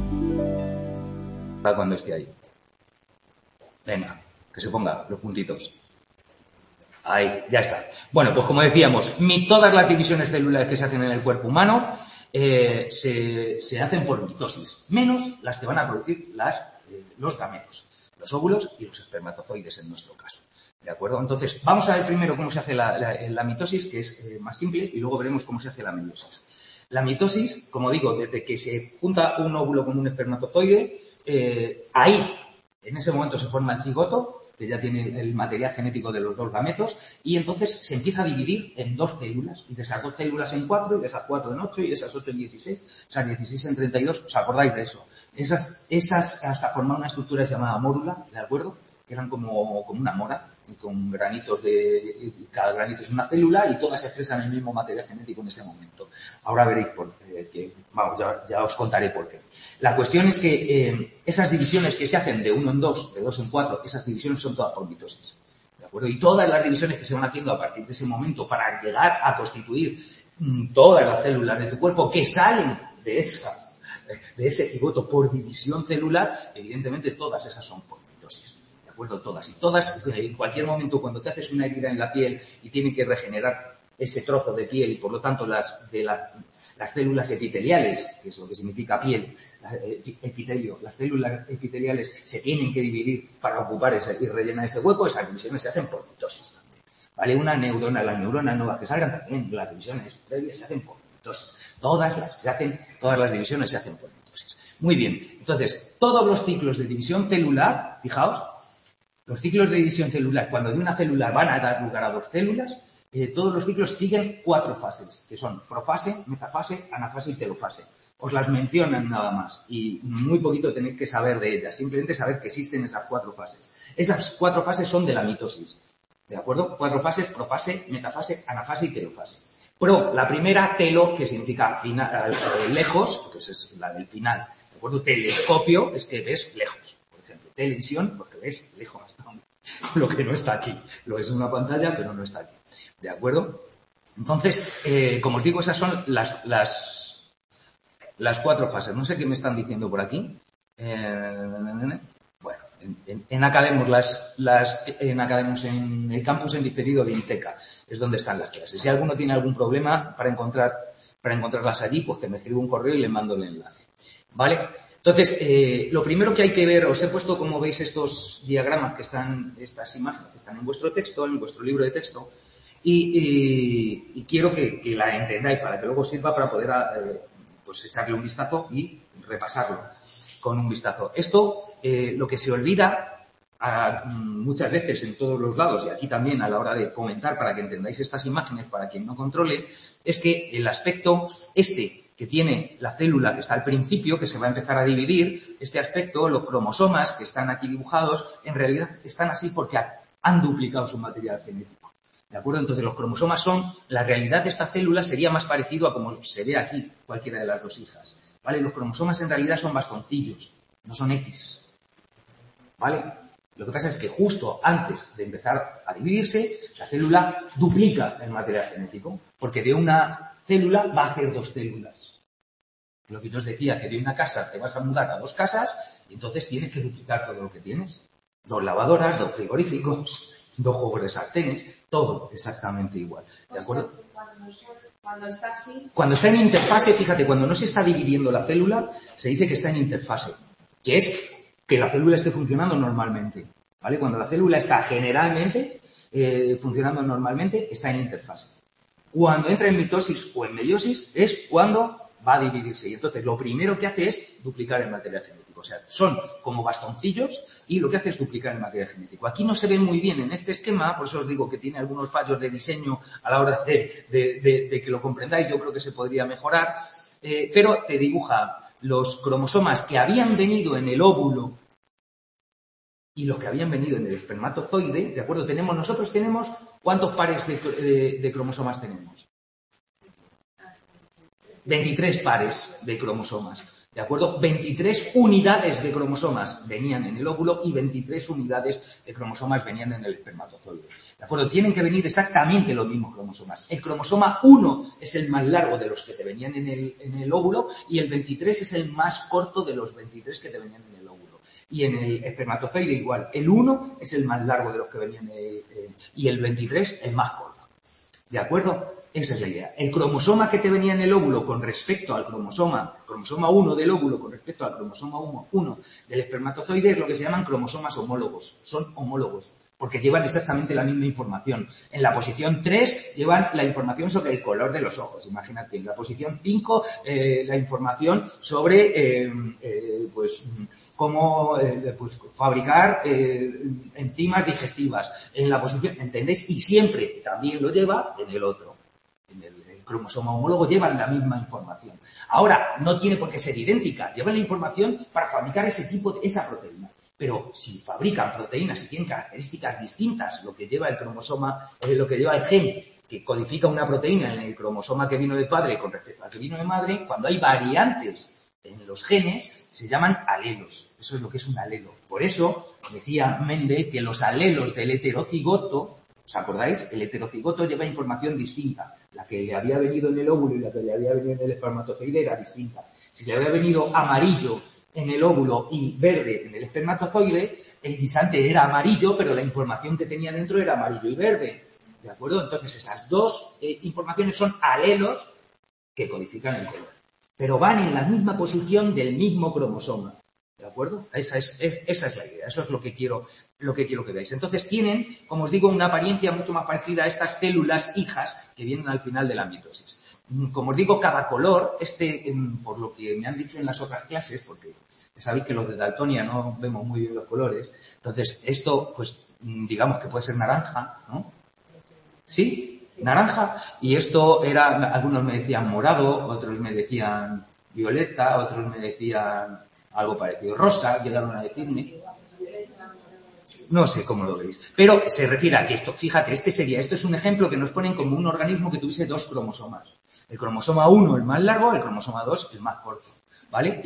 Para cuando esté ahí. Venga, que se ponga los puntitos. Ahí, ya está. Bueno, pues como decíamos, todas las divisiones celulares que se hacen en el cuerpo humano se hacen por mitosis, menos las que van a producir los gametos, los óvulos y los espermatozoides en nuestro caso. ¿De acuerdo? Entonces, vamos a ver primero cómo se hace la mitosis, que es más simple, y luego veremos cómo se hace la meiosis. La mitosis, como digo, desde que se junta un óvulo con un espermatozoide, ahí, en ese momento se forma el cigoto, que ya tiene el material genético de los dos gametos, y entonces se empieza a dividir en dos células, y de esas dos células en 4, y de esas 4 en 8, y de esas 8 en 16, o sea, 16 en 32, ¿os acordáis de eso? Esas hasta formar una estructura llamada mórula, ¿de acuerdo? Que eran como una mora, y con granitos cada granito es una célula, y todas expresan el mismo material genético en ese momento. Ahora veréis ya os contaré por qué. La cuestión es que esas divisiones que se hacen de 1 en 2, de 2 en 4, esas divisiones son todas por mitosis. ¿De acuerdo? Y todas las divisiones que se van haciendo a partir de ese momento para llegar a constituir todas las células de tu cuerpo que salen de ese cigoto por división celular, evidentemente todas esas son por mitosis. ¿De acuerdo? Todas. Y todas, en cualquier momento, cuando te haces una herida en la piel y tiene que regenerar ese trozo de piel y por lo tanto las células epiteliales, que es lo que significa piel, epitelio, las células epiteliales se tienen que dividir para ocupar y rellenar ese hueco, esas divisiones se hacen por mitosis también. ¿Vale? Las neuronas nuevas que salgan también, las divisiones previas se hacen por mitosis. Todas las divisiones se hacen por mitosis. Muy bien. Entonces, todos los ciclos de división celular, fijaos, los ciclos de división celular, cuando de una célula van a dar lugar a dos células, todos los ciclos siguen 4 fases, que son profase, metafase, anafase y telofase. Os las mencionan nada más y muy poquito tenéis que saber de ellas, simplemente saber que existen esas 4 fases. Esas 4 fases son de la mitosis, ¿de acuerdo? 4 fases: profase, metafase, anafase y telofase. La primera, telo, que significa final, lejos, pues es la del final, ¿de acuerdo? Telescopio es que ves lejos, por ejemplo. Televisión, porque ves lejos hasta lo que no está aquí. Lo es en una pantalla, pero no está aquí. ¿De acuerdo? Entonces, como os digo, esas son las 4 fases. No sé qué me están diciendo por aquí. Bueno, en Academus, en el campus en diferido de Inteca es donde están las clases. Si alguno tiene algún problema para encontrarlas allí, pues que me escriba un correo y le mando el enlace. ¿Vale? Entonces, lo primero que hay que ver, os he puesto, como veis, estos diagramas estas imágenes que están en vuestro texto, en vuestro libro de texto, y quiero que la entendáis para que luego sirva para poder pues echarle un vistazo y repasarlo con un vistazo. Esto, lo que se olvida muchas veces en todos los lados, y aquí también a la hora de comentar para que entendáis estas imágenes, para quien no controle, es que el aspecto que tiene la célula que está al principio, que se va a empezar a dividir, este aspecto, los cromosomas que están aquí dibujados, en realidad están así porque han duplicado su material genético. ¿De acuerdo? Entonces los cromosomas la realidad de esta célula sería más parecido a como se ve aquí cualquiera de las dos hijas. ¿Vale? Los cromosomas en realidad son bastoncillos, no son X. ¿Vale? Lo que pasa es que justo antes de empezar a dividirse, la célula duplica el material genético, porque de una célula va a hacer 2 células. Lo que yo os decía, que de una casa te vas a mudar a 2 casas, y entonces tienes que duplicar todo lo que tienes. 2 lavadoras, 2 frigoríficos, 2 juegos de sartenes, todo exactamente igual. ¿De acuerdo? Cuando está así. Cuando está en interfase, fíjate, cuando no se está dividiendo la célula, se dice que está en interfase, que es que la célula esté funcionando normalmente. ¿Vale? Cuando la célula está generalmente funcionando normalmente, está en interfase. Cuando entra en mitosis o en meiosis es cuando va a dividirse. Y entonces lo primero que hace es duplicar el material genético. O sea, son como bastoncillos y lo que hace es duplicar el material genético. Aquí no se ve muy bien en este esquema, por eso os digo que tiene algunos fallos de diseño a la hora de que lo comprendáis. Yo creo que se podría mejorar. Pero te dibuja los cromosomas que habían venido en el óvulo y los que habían venido en el espermatozoide. ¿De acuerdo? Nosotros tenemos, ¿cuántos pares de cromosomas tenemos? 23 pares de cromosomas. ¿De acuerdo? 23 unidades de cromosomas venían en el óvulo y 23 unidades de cromosomas venían en el espermatozoide. ¿De acuerdo? Tienen que venir exactamente los mismos cromosomas. El cromosoma 1 es el más largo de los que te venían en el óvulo y el 23 es el más corto de los 23 que te venían en el óvulo. Y en el espermatozoide igual. El 1 es el más largo de los que venían y el 23 el más corto. ¿De acuerdo? Esa es la idea. El cromosoma que te venía en el óvulo con respecto al cromosoma 1 del óvulo con respecto al cromosoma 1 del espermatozoide es lo que se llaman cromosomas homólogos. Son homólogos, porque llevan exactamente la misma información. En la posición 3 llevan la información sobre el color de los ojos, imagínate. En la posición 5 la información sobre cómo fabricar enzimas digestivas. En la posición, ¿entendéis? Y siempre también lo lleva en el otro. En el cromosoma homólogo llevan la misma información. Ahora, no tiene por qué ser idéntica, llevan la información para fabricar esa proteína. Pero si fabrican proteínas y tienen características distintas, lo que lleva el cromosoma, lo que lleva el gen que codifica una proteína en el cromosoma que vino de padre con respecto al que vino de madre, cuando hay variantes en los genes, se llaman alelos. Eso es lo que es un alelo. Por eso decía Mendel que los alelos del heterocigoto, ¿os acordáis? El heterocigoto lleva información distinta. La que le había venido en el óvulo y la que le había venido en el espermatozoide era distinta. Si le había venido amarillo en el óvulo y verde en el espermatozoide, el guisante era amarillo, pero la información que tenía dentro era amarillo y verde. ¿De acuerdo? Entonces esas dos informaciones son alelos que codifican el color. Pero van en la misma posición del mismo cromosoma. ¿De acuerdo? Esa es la idea. Eso es lo que quiero que veáis. Entonces tienen, como os digo, una apariencia mucho más parecida a estas células hijas que vienen al final de la mitosis. Como os digo, cada color, por lo que me han dicho en las otras clases, porque sabéis que los de Daltonia no vemos muy bien los colores, entonces esto, pues, digamos que puede ser naranja, ¿no? ¿Sí? Naranja. Y esto era, algunos me decían morado, otros me decían violeta, otros me decían algo parecido. Rosa, llegaron a decirme. No sé cómo lo veis. Pero se refiere a que esto, fíjate, esto es un ejemplo que nos ponen como un organismo que tuviese dos cromosomas. El cromosoma 1 el más largo, el cromosoma 2 el más corto. ¿Vale?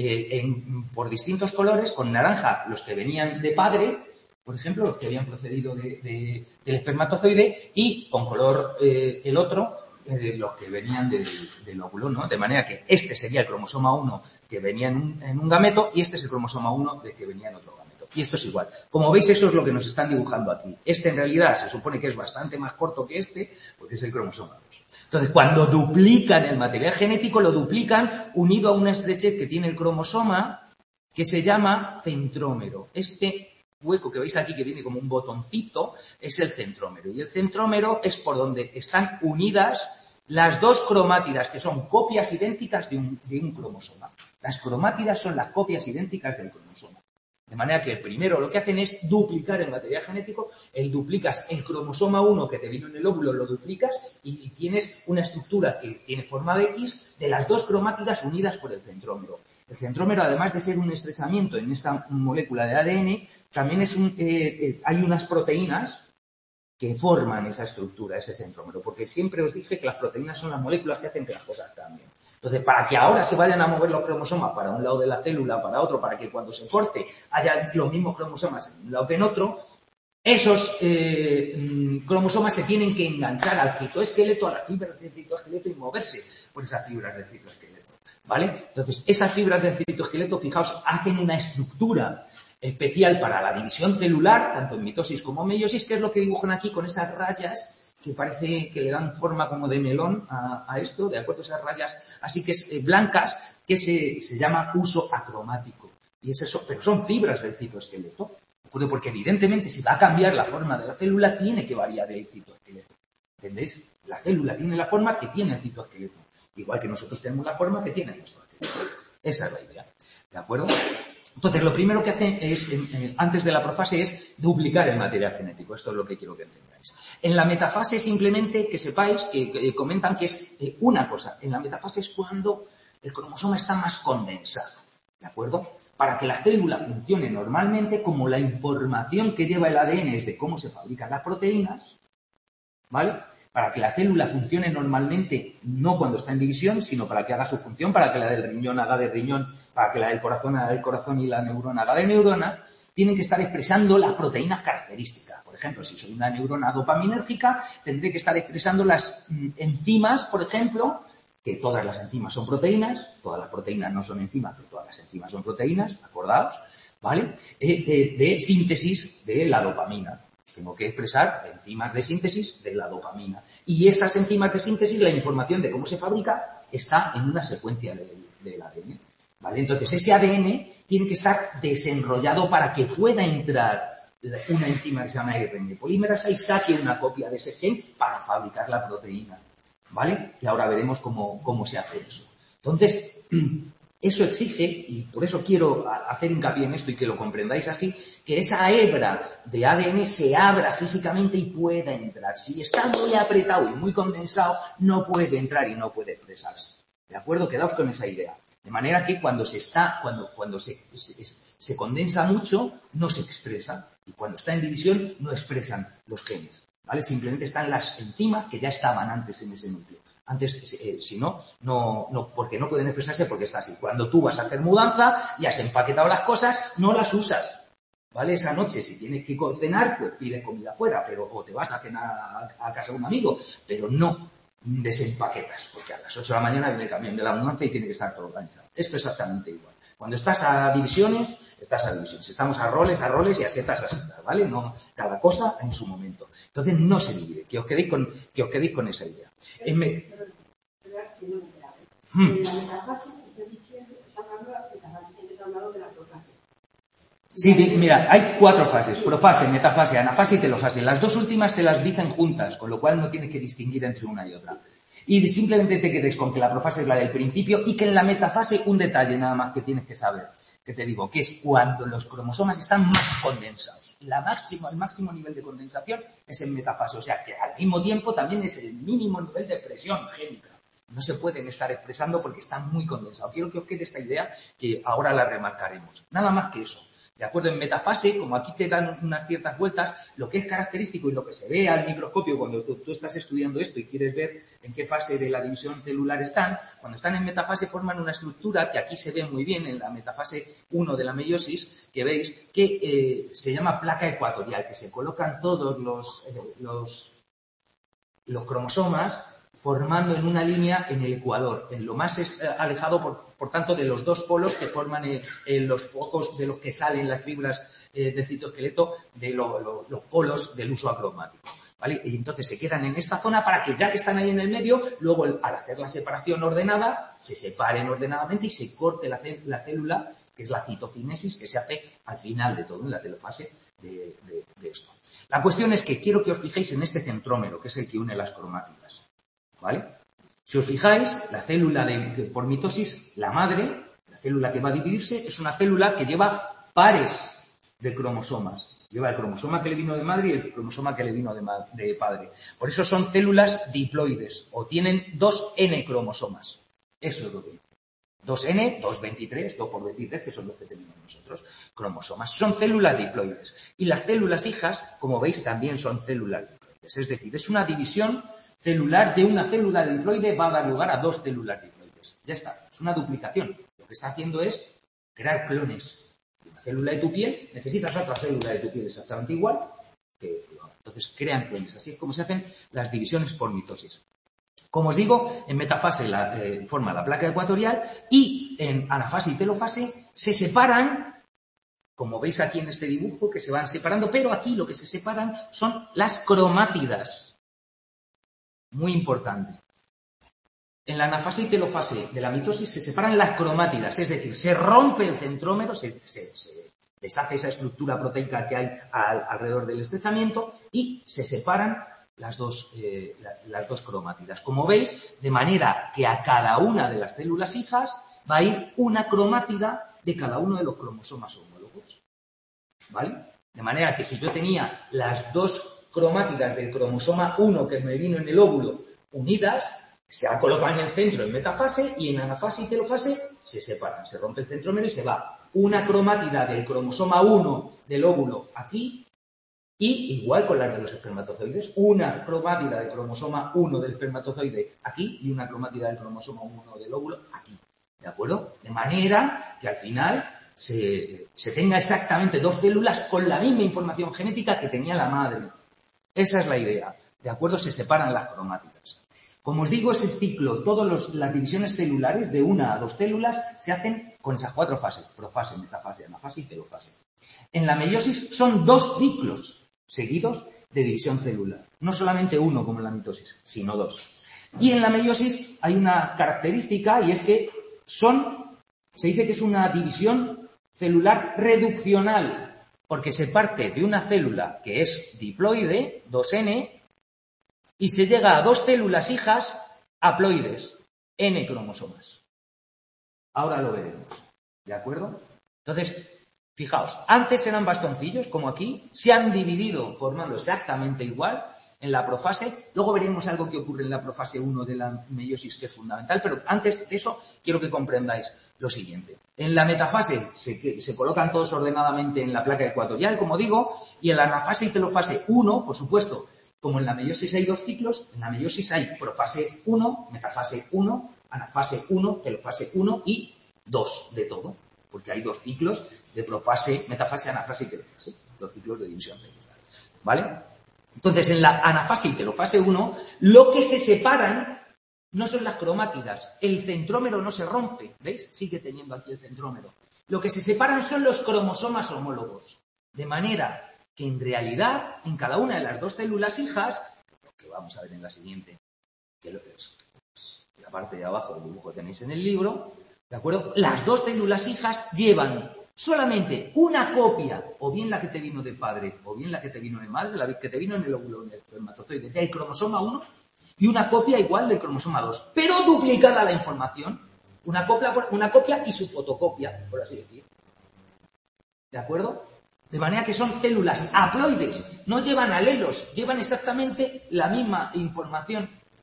Y por distintos colores, con naranja los que venían de padre, por ejemplo, los que habían procedido del espermatozoide, y con color el otro, los que venían del óvulo, ¿no? De manera que este sería el cromosoma 1 que venía en un gameto y este es el cromosoma 1 de que venía en otro gameto. Y esto es igual. Como veis, eso es lo que nos están dibujando aquí. Este en realidad se supone que es bastante más corto que este, porque es el cromosoma 2. Entonces, cuando duplican el material genético, lo duplican unido a una estrechez que tiene el cromosoma que se llama centrómero. Este hueco que veis aquí, que viene como un botoncito, es el centrómero. Y el centrómero es por donde están unidas las dos cromátidas, que son copias idénticas de un cromosoma. Las cromátidas son las copias idénticas del cromosoma. De manera que el primero lo que hacen es duplicar el material genético, duplicas el cromosoma 1 que te vino en el óvulo, lo duplicas y tienes una estructura que tiene forma de X de las dos cromátidas unidas por el centrómero. El centrómero, además de ser un estrechamiento en esta molécula de ADN, también hay unas proteínas que forman esa estructura, ese centrómero, porque siempre os dije que las proteínas son las moléculas que hacen que las cosas cambien. Entonces, para que ahora se vayan a mover los cromosomas para un lado de la célula, para otro, para que cuando se corte haya los mismos cromosomas en un lado que en otro, esos cromosomas se tienen que enganchar al citoesqueleto, a las fibras del citoesqueleto y moverse por esas fibras del citoesqueleto, ¿vale? Entonces, esas fibras del citoesqueleto, fijaos, hacen una estructura especial para la división celular, tanto en mitosis como en meiosis, que es lo que dibujan aquí con esas rayas que parece que le dan forma como de melón a esto, ¿de acuerdo? Esas rayas así que blancas, que se llama uso acromático. Y es eso, pero son fibras del citoesqueleto, ¿de acuerdo? Porque evidentemente si va a cambiar la forma de la célula, tiene que variar el citoesqueleto. ¿Entendéis? La célula tiene la forma que tiene el citoesqueleto, igual que nosotros tenemos la forma que tiene nuestro esqueleto. Esa es la idea, ¿de acuerdo? Entonces, lo primero que hacen es, antes de la profase, es duplicar el material genético. Esto es lo que quiero que entendáis. En la metafase, simplemente, que sepáis, que comentan que es una cosa. En la metafase es cuando el cromosoma está más condensado, ¿de acuerdo? Para que la célula funcione normalmente, como la información que lleva el ADN es de cómo se fabrican las proteínas, ¿vale? para que la célula funcione normalmente, no cuando está en división, sino para que haga su función, para que la del riñón haga de riñón, para que la del corazón haga de corazón y la neurona haga de neurona, tienen que estar expresando las proteínas características. Por ejemplo, si soy una neurona dopaminérgica, tendré que estar expresando las enzimas, por ejemplo, que todas las enzimas son proteínas, todas las proteínas no son enzimas, pero todas las enzimas son proteínas, acordaos, ¿vale? De síntesis de la dopamina. Tengo que expresar enzimas de síntesis de la dopamina. Y esas enzimas de síntesis, la información de cómo se fabrica, está en una secuencia del ADN. ¿Vale? Entonces, ese ADN tiene que estar desenrollado para que pueda entrar una enzima que se llama RNA polimerasa y saque una copia de ese gen para fabricar la proteína. ¿Vale? Y ahora veremos cómo se hace eso. Entonces, eso exige, y por eso quiero hacer hincapié en esto y que lo comprendáis así, que esa hebra de ADN se abra físicamente y pueda entrar. Si está muy apretado y muy condensado, no puede entrar y no puede expresarse. ¿De acuerdo? Quedaos con esa idea. De manera que cuando se condensa mucho, no se expresa. Y cuando está en división, no expresan los genes. ¿Vale? Simplemente están las enzimas que ya estaban antes en ese núcleo. Antes, si no, porque no pueden expresarse porque está así. Cuando tú vas a hacer mudanza y has empaquetado las cosas, no las usas. ¿Vale? Esa noche, si tienes que cenar, pues pides comida fuera, o te vas a cenar a casa de un amigo, pero no desempaquetas, porque a las 8 de la mañana viene el camión de la mudanza y tiene que estar todo organizado. Esto es exactamente igual. Cuando estás a divisiones, estás a divisiones. Estamos a roles y a setas, ¿vale? No, cada cosa en su momento. Entonces no se divide. Que os quedéis con esa idea. En la metafase, está hablando de la profase. Sí, mira, hay 4 fases, profase, metafase, anafase y telofase. Las 2 últimas te las dicen juntas, con lo cual no tienes que distinguir entre una y otra. Y simplemente te quedes con que la profase es la del principio y que en la metafase un detalle nada más que tienes que saber, que te digo, que es cuando los cromosomas están más condensados. El máximo nivel de condensación es en metafase, o sea que al mismo tiempo también es el mínimo nivel de presión génica. No se pueden estar expresando porque están muy condensados. Quiero que os quede esta idea que ahora la remarcaremos. Nada más que eso. ¿De acuerdo? En metafase, como aquí te dan unas ciertas vueltas, lo que es característico y lo que se ve al microscopio cuando tú estás estudiando esto y quieres ver en qué fase de la división celular están, cuando están en metafase forman una estructura que aquí se ve muy bien en la metafase 1 de la meiosis, que veis que se llama placa ecuatorial, que se colocan todos los cromosomas formando en una línea en el ecuador, en lo más alejado, por tanto, de los 2 polos que forman los focos de los que salen las fibras del citoesqueleto, de los polos del uso acromático. ¿Vale? Y entonces se quedan en esta zona para que, ya que están ahí en el medio, luego al hacer la separación ordenada, se separen ordenadamente y se corte la célula, que es la citocinesis, que se hace al final de todo, en la telofase de esto. La cuestión es que quiero que os fijéis en este centrómero, que es el que une las cromátidas. ¿Vale? Si os fijáis, la célula por mitosis, la madre, la célula que va a dividirse, es una célula que lleva pares de cromosomas. Lleva el cromosoma que le vino de madre y el cromosoma que le vino de padre. Por eso son células diploides, o tienen 2N cromosomas. Eso es lo que 2N, 2,23, 2×23, que son los que tenemos nosotros, cromosomas. Son células diploides. Y las células hijas, como veis, también son células diploides. Es decir, es una división celular de una célula diploide va a dar lugar a 2 células diploides. Ya está, es una duplicación. Lo que está haciendo es crear clones. De una célula de tu piel necesitas otra célula de tu piel exactamente igual. Entonces crean clones. Así es como se hacen las divisiones por mitosis. Como os digo, en metafase forma la placa ecuatorial y en anafase y telofase se separan, como veis aquí en este dibujo, que se van separando, pero aquí lo que se separan son las cromátidas. Muy importante. En la anafase y telofase de la mitosis se separan las cromátidas, es decir, se rompe el centrómero, se deshace esa estructura proteica que hay alrededor del estrechamiento y se separan las dos cromátidas. Como veis, de manera que a cada una de las células hijas va a ir una cromátida de cada uno de los cromosomas homólogos. ¿Vale? De manera que si yo tenía las 2 cromátidas del cromosoma 1 que me vino en el óvulo unidas, se ha colocado en el centro en metafase y en anafase y telofase se separan, se rompe el centrómero y se va una cromátida del cromosoma 1 del óvulo aquí Y igual con las de los espermatozoides, una cromátida de cromosoma 1 del espermatozoide aquí y una cromátida del cromosoma 1 del óvulo aquí. ¿De acuerdo? De manera que al final se tenga exactamente dos células con la misma información genética que tenía la madre. Esa es la idea. ¿De acuerdo? Se separan las cromátidas. Como os digo, ese ciclo, todas las divisiones celulares de 1 a 2 células se hacen con esas 4 fases: profase, metafase, anafase y telofase. En la meiosis son 2 ciclos seguidos de división celular. No solamente 1 como en la mitosis, sino 2. Y en la meiosis hay una característica, y es que se dice que es una división celular reduccional, porque se parte de una célula que es diploide, 2N, y se llega a 2 células hijas haploides, N cromosomas. Ahora lo veremos, ¿de acuerdo? Entonces, fijaos, antes eran bastoncillos, como aquí, se han dividido formando exactamente igual en la profase. Luego veremos algo que ocurre en la profase 1 de la meiosis que es fundamental, pero antes de eso quiero que comprendáis lo siguiente. En la metafase se colocan todos ordenadamente en la placa ecuatorial, como digo, y en la anafase y telofase 1, por supuesto, como en la meiosis hay 2 ciclos, en la meiosis hay profase 1, metafase 1, anafase 1, telofase 1 y 2 de todo, porque hay 2 ciclos de profase, metafase, anafase y telofase, 2 ciclos de división celular, ¿vale? Entonces, en la anafase y telofase 1, lo que se separan no son las cromátidas, el centrómero no se rompe, ¿veis? Sigue teniendo aquí el centrómero. Lo que se separan son los cromosomas homólogos, de manera que en realidad, en cada una de las 2 células hijas, lo que vamos a ver en la siguiente, que es la parte de abajo del dibujo que tenéis en el libro, ¿de acuerdo? Las 2 células hijas llevan solamente una copia, o bien la que te vino de padre, o bien la que te vino de madre, la que te vino en el óvulo, en el espermatozoide, del cromosoma 1, y una copia igual del cromosoma 2, pero duplicada la información, una copia y su fotocopia, por así decir. ¿De acuerdo? De manera que son células haploides, no llevan alelos, llevan exactamente la misma información.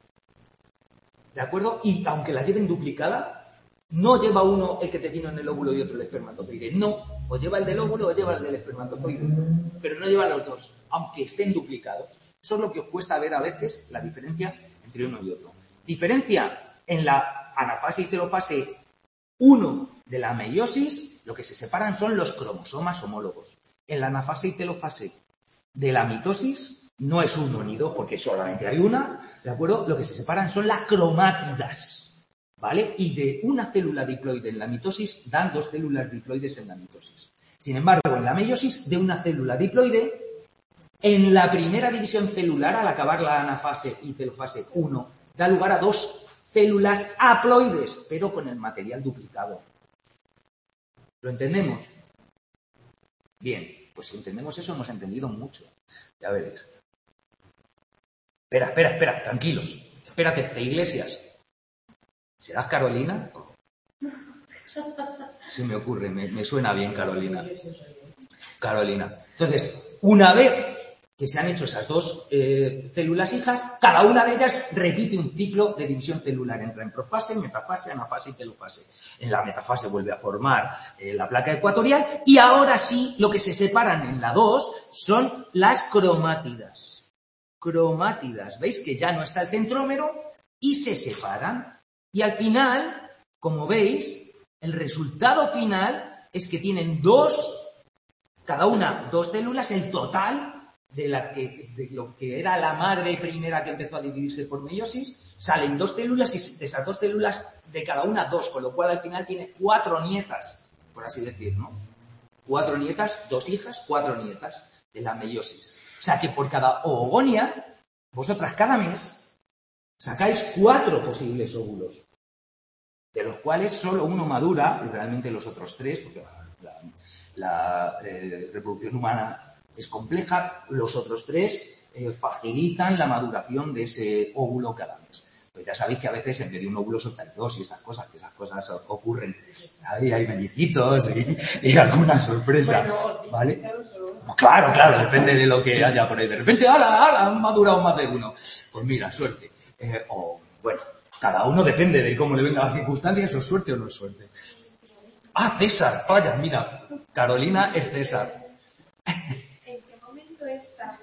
¿De acuerdo? Y aunque la lleven duplicada, no lleva uno el que te vino en el óvulo y otro el espermatozoide. No, o lleva el del óvulo o lleva el del espermatozoide. Pero no lleva los dos, aunque estén duplicados. Eso es lo que os cuesta ver a veces la diferencia entre uno y otro. Diferencia en la anafase y telofase 1 de la meiosis, lo que se separan son los cromosomas homólogos. En la anafase y telofase de la mitosis no es 1 ni 2, porque solamente hay una, ¿de acuerdo? Lo que se separan son las cromátidas, ¿vale? Y de una célula diploide en la mitosis dan 2 células diploides en la mitosis. Sin embargo, en la meiosis, de una célula diploide, en la primera división celular, al acabar la anafase y telofase 1, da lugar a 2 células haploides, pero con el material duplicado. ¿Lo entendemos? Bien, pues si entendemos eso, hemos entendido mucho. Ya veréis. Espera, tranquilos. Espérate, C. Iglesias. ¿Serás Carolina? Sí me ocurre, me suena bien Carolina. Carolina. Entonces, una vez que se han hecho esas 2 células hijas, cada una de ellas repite un ciclo de división celular. Entra en profase, metafase, anafase y telofase. En la metafase vuelve a formar la placa ecuatorial y ahora sí, lo que se separan en la 2 son las cromátidas. Cromátidas, ¿veis? Que ya no está el centrómero y se separan. Y al final, como veis, el resultado final es que tienen cada una 2 células, el total de lo que era la madre primera que empezó a dividirse por meiosis, salen 2 células y de esas 2 células de cada una 2, con lo cual al final tiene 4 nietas, por así decir, ¿no? 4 nietas, 2 hijas, 4 nietas de la meiosis. O sea que por cada oogonia, vosotras cada mes sacáis 4 posibles óvulos, de los cuales solo uno madura y realmente los otros 3, porque la reproducción humana es compleja, los otros 3 facilitan la maduración de ese óvulo cada mes. Pues ya sabéis que a veces en vez de un óvulo soltáis 2 y estas cosas, que esas cosas ocurren. Ahí hay mellicitos y alguna sorpresa, ¿vale? Claro, depende de lo que haya por ahí. De repente, ¡hala! Han madurado más de uno. Pues mira, suerte. Bueno, cada uno depende de cómo le venga la circunstancia, eso es suerte o no es suerte. César, vaya, mira, Carolina es César. ¿En qué momento está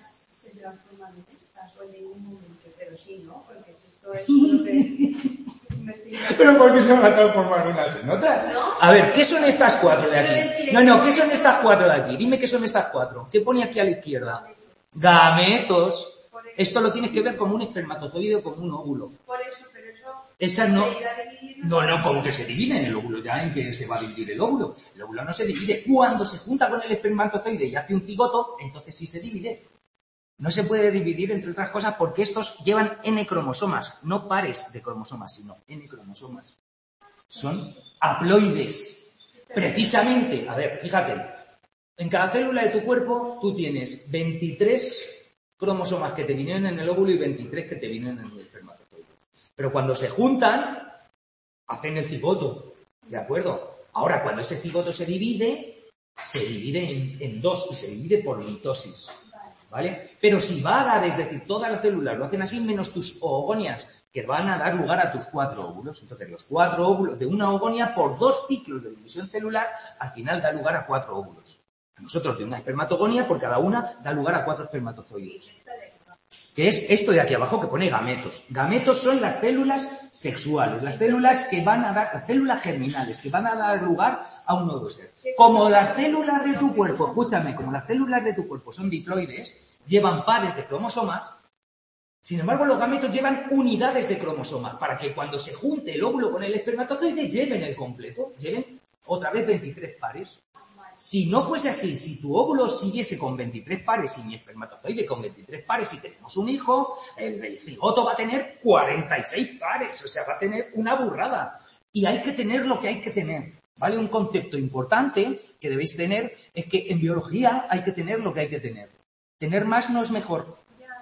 en ningún momento, pero sí, ¿no? Porque si esto es lo que investiga. Pero ¿por qué se van a transformar unas en otras? ¿No? A ver, ¿qué son estas 4 de aquí? No, ¿qué son estas 4 de aquí? Dime qué son estas 4. ¿Qué pone aquí a la izquierda? Gametos. Esto lo tienes que ver como un espermatozoide o como un óvulo. Por eso, pero eso... Esas no... se irá dividiendo. No, como que se divide en el óvulo, ya en que se va a dividir el óvulo. El óvulo no se divide. Cuando se junta con el espermatozoide y hace un cigoto, entonces sí se divide. No se puede dividir, entre otras cosas, porque estos llevan N cromosomas, no pares de cromosomas, sino N cromosomas. Son haploides. Precisamente, a ver, fíjate, en cada célula de tu cuerpo tú tienes 23 cromosomas que te vinieron en el óvulo y 23 que te vienen en el espermatozoide. Pero cuando se juntan, hacen el cigoto, ¿de acuerdo? Ahora, cuando ese cigoto se divide en 2 y se divide por mitosis, ¿vale? Pero si va a dar, es decir, todas las células lo hacen así, menos tus oogonias, que van a dar lugar a tus 4 óvulos. Entonces, los 4 óvulos de una oogonia, por 2 ciclos de división celular, al final da lugar a 4 óvulos. Nosotros, de una espermatogonia, por cada una, da lugar a 4 espermatozoides. Que es esto de aquí abajo que pone gametos. Gametos son las células sexuales, las células que van a dar, las células germinales, que van a dar lugar a un nuevo ser. Como las células de tu cuerpo, escúchame, como las células de tu cuerpo son diploides, llevan pares de cromosomas, sin embargo los gametos llevan unidades de cromosomas, para que cuando se junte el óvulo con el espermatozoide lleven el completo, lleven otra vez 23 pares. Si no fuese así, si tu óvulo siguiese con 23 pares y mi espermatozoide con 23 pares y tenemos un hijo, el cigoto va a tener 46 pares, o sea, va a tener una burrada. Y hay que tener lo que hay que tener, ¿vale? Un concepto importante que debéis tener es que en biología hay que tener lo que hay que tener. Tener más no es mejor.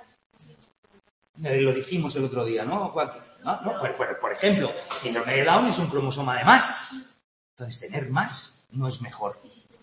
Lo dijimos el otro día, ¿no, Joaquín? ¿No? Por ejemplo, síndrome de Down es un cromosoma de más. Entonces, tener más no es mejor.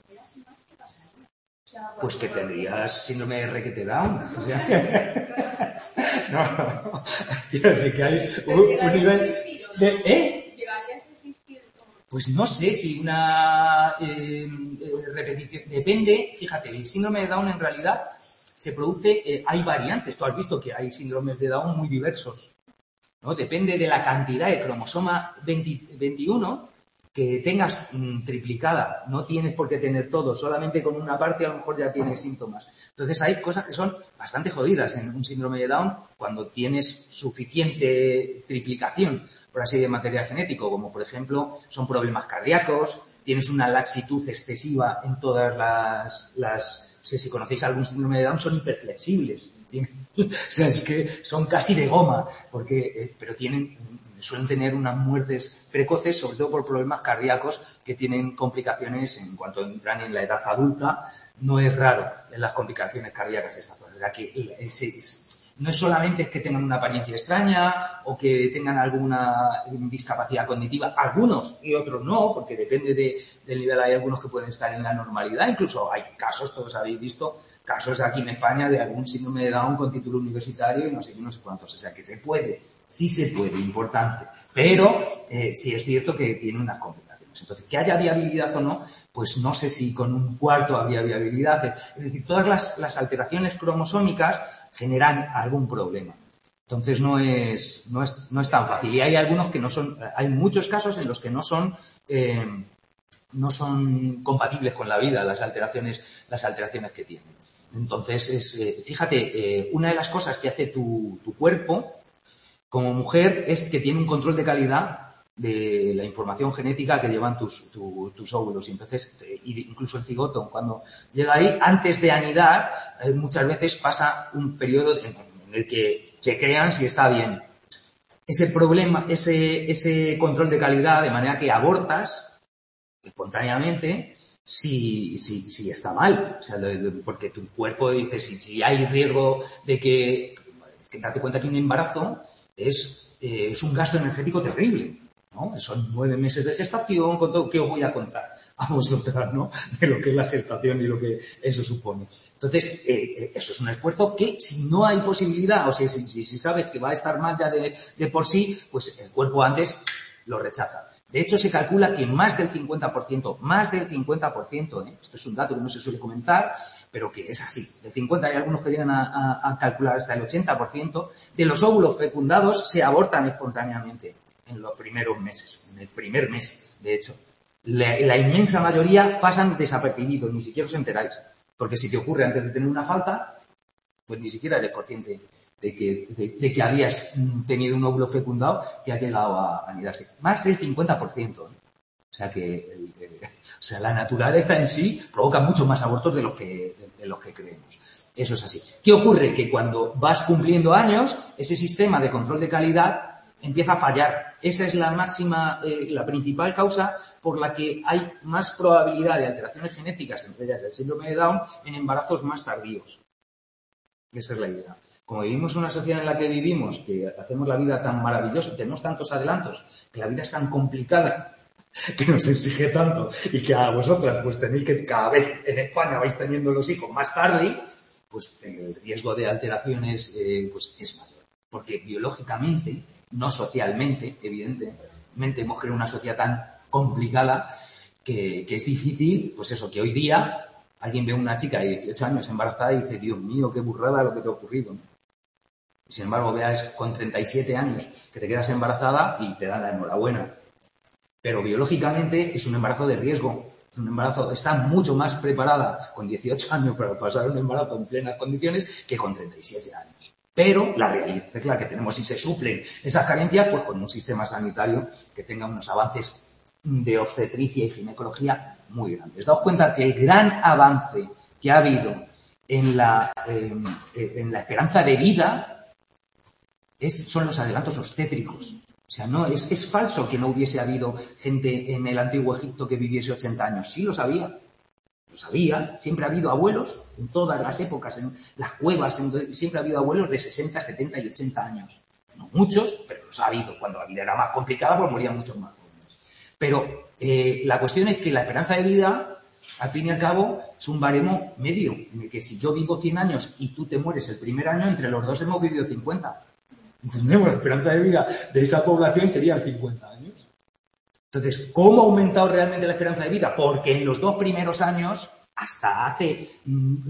Pues que tendrías síndrome de requete Down. O sea, no. Quiero decir que hay un nivel de... ¿Llegarías a existir? Pues no sé si una repetición... Depende, fíjate, el síndrome de Down en realidad se produce... hay variantes, tú has visto que hay síndromes de Down muy diversos, ¿no? Depende de la cantidad de cromosoma 21 que tengas triplicada. No tienes por qué tener todo, solamente con una parte a lo mejor ya tienes síntomas. Entonces hay cosas que son bastante jodidas en un síndrome de Down cuando tienes suficiente triplicación, por así de material genético, como por ejemplo son problemas cardíacos, tienes una laxitud excesiva en todas las si conocéis algún síndrome de Down, son hiperflexibles. O sea, es que son casi de goma, porque pero suelen tener unas muertes precoces, sobre todo por problemas cardíacos que tienen complicaciones en cuanto entran en la edad adulta. No es raro en las complicaciones cardíacas estas cosas. O sea, que no es solamente que tengan una apariencia extraña o que tengan alguna discapacidad cognitiva, algunos y otros no, porque depende del nivel. Hay algunos que pueden estar en la normalidad, incluso hay casos, todos habéis visto, casos aquí en España de algún síndrome de Down con título universitario y no sé cuántos. O sea, que se puede. Sí se puede, importante, pero sí es cierto que tiene unas complicaciones. Entonces, que haya viabilidad o no, pues no sé si con un cuarto habría viabilidad. Es decir, todas las alteraciones cromosómicas generan algún problema. Entonces no es tan fácil. Y hay algunos que no son, hay muchos casos en los que no son compatibles con la vida las alteraciones que tienen. Entonces, fíjate, una de las cosas que hace tu cuerpo como mujer es que tiene un control de calidad de la información genética que llevan tus óvulos. Y entonces, incluso el cigoto, cuando llega ahí, antes de anidar, muchas veces pasa un periodo en el que chequean si está bien. Ese problema, ese control de calidad, de manera que abortas espontáneamente si está mal. O sea, porque tu cuerpo dice, si hay riesgo de que date cuenta que un embarazo es un gasto energético terrible, ¿no? Son 9 meses de gestación, con todo que os voy a contar a vosotras, ¿no? De lo que es la gestación y lo que eso supone. Entonces, eso es un esfuerzo que si no hay posibilidad, o sea, si sabes que va a estar mal ya de por sí, pues el cuerpo antes lo rechaza. De hecho, se calcula que más del 50%, esto es un dato que no se suele comentar, pero que es así. Del 50 hay algunos que llegan a calcular hasta el 80% de los óvulos fecundados se abortan espontáneamente en los primeros meses, en el primer mes, de hecho. La inmensa mayoría pasan desapercibidos, ni siquiera os enteráis. Porque si te ocurre antes de tener una falta, pues ni siquiera eres consciente de que habías tenido un óvulo fecundado que ha llegado a anidarse. Más del 50%. O sea que la naturaleza en sí provoca muchos más abortos de los que creemos. Eso es así. ¿Qué ocurre? Que cuando vas cumpliendo años, ese sistema de control de calidad empieza a fallar. Esa es la máxima, la principal causa por la que hay más probabilidad de alteraciones genéticas, entre ellas el síndrome de Down, en embarazos más tardíos. Esa es la idea. Como vivimos en una sociedad en la que vivimos, que hacemos la vida tan maravillosa, tenemos tantos adelantos, que la vida es tan complicada, que nos exige tanto, y que a vosotras pues tenéis que cada vez en España vais teniendo los hijos más tarde, pues el riesgo de alteraciones pues es mayor. Porque biológicamente, no socialmente, evidentemente, hemos creado una sociedad tan complicada que es difícil, pues eso, que hoy día alguien ve a una chica de 18 años embarazada y dice, Dios mío, qué burrada lo que te ha ocurrido, ¿no? Y sin embargo, veas con 37 años que te quedas embarazada y te dan la enhorabuena. Pero biológicamente es un embarazo de riesgo. Es un embarazo, está mucho más preparada con 18 años para pasar un embarazo en plenas condiciones que con 37 años. Pero la realidad es la que tenemos y se suplen esas carencias pues con un sistema sanitario que tenga unos avances de obstetricia y ginecología muy grandes. Daos cuenta que el gran avance que ha habido en la esperanza de vida son los adelantos obstétricos. O sea, no es falso que no hubiese habido gente en el antiguo Egipto que viviese 80 años. Sí lo sabía. Lo sabía. Siempre ha habido abuelos en todas las épocas, en las cuevas, siempre ha habido abuelos de 60, 70 y 80 años. No muchos, pero los ha habido. Cuando la vida era más complicada, pues morían muchos más jóvenes. Pero la cuestión es que la esperanza de vida, al fin y al cabo, es un baremo medio. En el que si yo vivo 100 años y tú te mueres el primer año, entre los dos hemos vivido 50. Entendemos, la esperanza de vida de esa población sería 50 años. Entonces, ¿cómo ha aumentado realmente la esperanza de vida? Porque en los 2 primeros años, hasta hace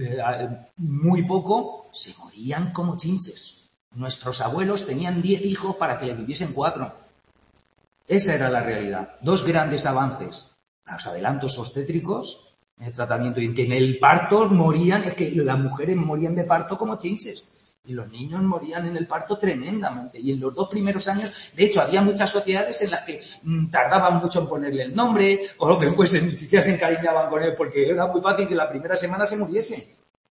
muy poco, se morían como chinches. Nuestros abuelos tenían 10 hijos para que le viviesen 4. Esa era la realidad. 2 grandes avances. Los adelantos obstétricos, en el tratamiento y en que en el parto morían, es que las mujeres morían de parto como chinches. Y los niños morían en el parto tremendamente. Y en los 2 primeros años, de hecho, había muchas sociedades en las que tardaban mucho en ponerle el nombre, o lo que fuese, ni siquiera se encariñaban con él, porque era muy fácil que la primera semana se muriese.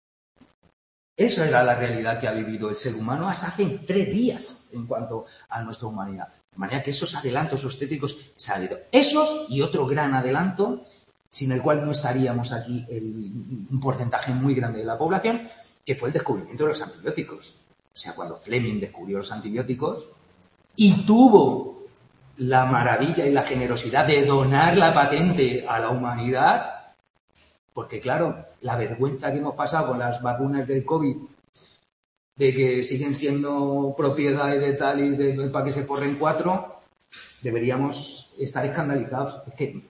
Eso era la realidad que ha vivido el ser humano hasta hace 3 días en cuanto a nuestra humanidad. De manera que esos adelantos obstétricos se han ido. Esos y otro gran adelanto, sin el cual no estaríamos aquí un porcentaje muy grande de la población, que fue el descubrimiento de los antibióticos. O sea, cuando Fleming descubrió los antibióticos y tuvo la maravilla y la generosidad de donar la patente a la humanidad, porque claro, la vergüenza que hemos pasado con las vacunas del COVID, de que siguen siendo propiedad de tal y para que se forren 4, deberíamos estar escandalizados. Es que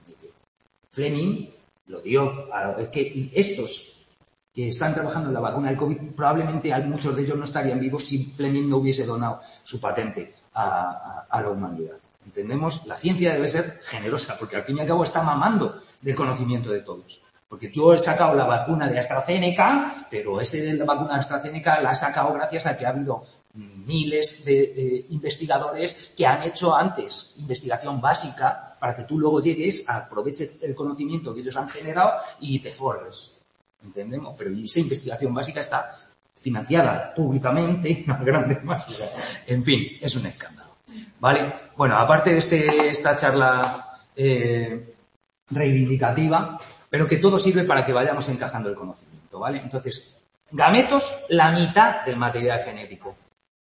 Fleming lo dio. Es que estos que están trabajando en la vacuna del COVID, probablemente muchos de ellos no estarían vivos si Fleming no hubiese donado su patente a la humanidad. ¿Entendemos? La ciencia debe ser generosa, porque al fin y al cabo está mamando del conocimiento de todos. Porque yo he sacado la vacuna de AstraZeneca, pero esa de la vacuna de AstraZeneca la he sacado gracias a que ha habido miles de investigadores que han hecho antes investigación básica para que tú luego llegues, aproveches el conocimiento que ellos han generado y te forres. ¿Entendemos? Pero esa investigación básica está financiada públicamente, una grande más. O sea, en fin, es un escándalo. ¿Vale? Bueno, aparte de esta charla reivindicativa, pero que todo sirve para que vayamos encajando el conocimiento, ¿vale? Entonces, gametos, la mitad del material genético.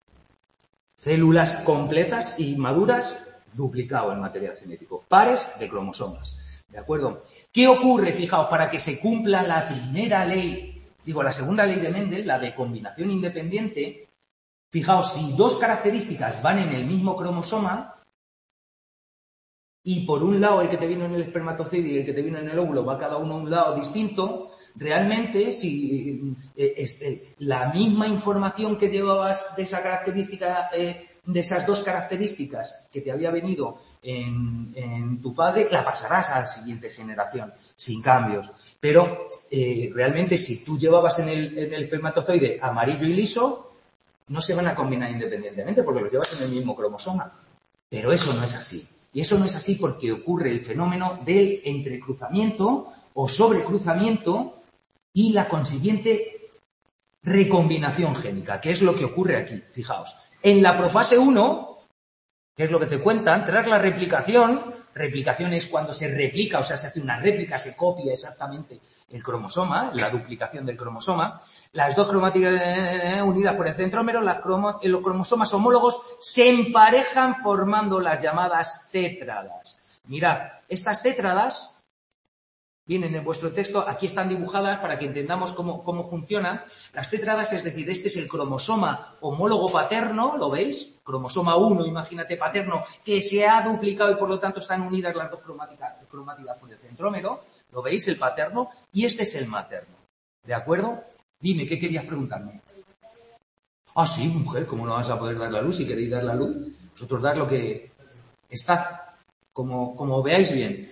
Células completas y maduras, duplicado el material genético. Pares de cromosomas. ¿De acuerdo? ¿Qué ocurre, fijaos, para que se cumpla la primera ley, la segunda ley de Mendel, la de combinación independiente? Fijaos, si 2 características van en el mismo cromosoma, y por un lado el que te vino en el espermatozoide y el que te vino en el óvulo va cada uno a un lado distinto, realmente si la misma información que llevabas de esa característica, de esas dos características que te había venido en tu padre, la pasarás a la siguiente generación, sin cambios. Pero realmente si tú llevabas en el espermatozoide amarillo y liso, no se van a combinar independientemente porque los llevas en el mismo cromosoma. Pero eso no es así. Y eso no es así porque ocurre el fenómeno del entrecruzamiento o sobrecruzamiento y la consiguiente recombinación génica, que es lo que ocurre aquí. Fijaos, en la profase 1, que es lo que te cuentan, tras la replicación es cuando se replica, o sea, se hace una réplica, se copia exactamente el cromosoma, la duplicación del cromosoma, las dos cromátidas unidas por el centrómero, los cromosomas homólogos se emparejan formando las llamadas tétradas. Mirad, estas tétradas vienen en vuestro texto, aquí están dibujadas para que entendamos cómo funcionan. Las tétradas, es decir, este es el cromosoma homólogo paterno, ¿lo veis? Cromosoma 1, imagínate, paterno, que se ha duplicado y por lo tanto están unidas las dos cromátidas por el centrómero. ¿Lo veis? El paterno. Y este es el materno. ¿De acuerdo? Dime, ¿qué querías preguntarme? Ah, sí, mujer, ¿cómo no vas a poder dar la luz? Si queréis dar la luz, vosotros dar lo que está, como veáis bien.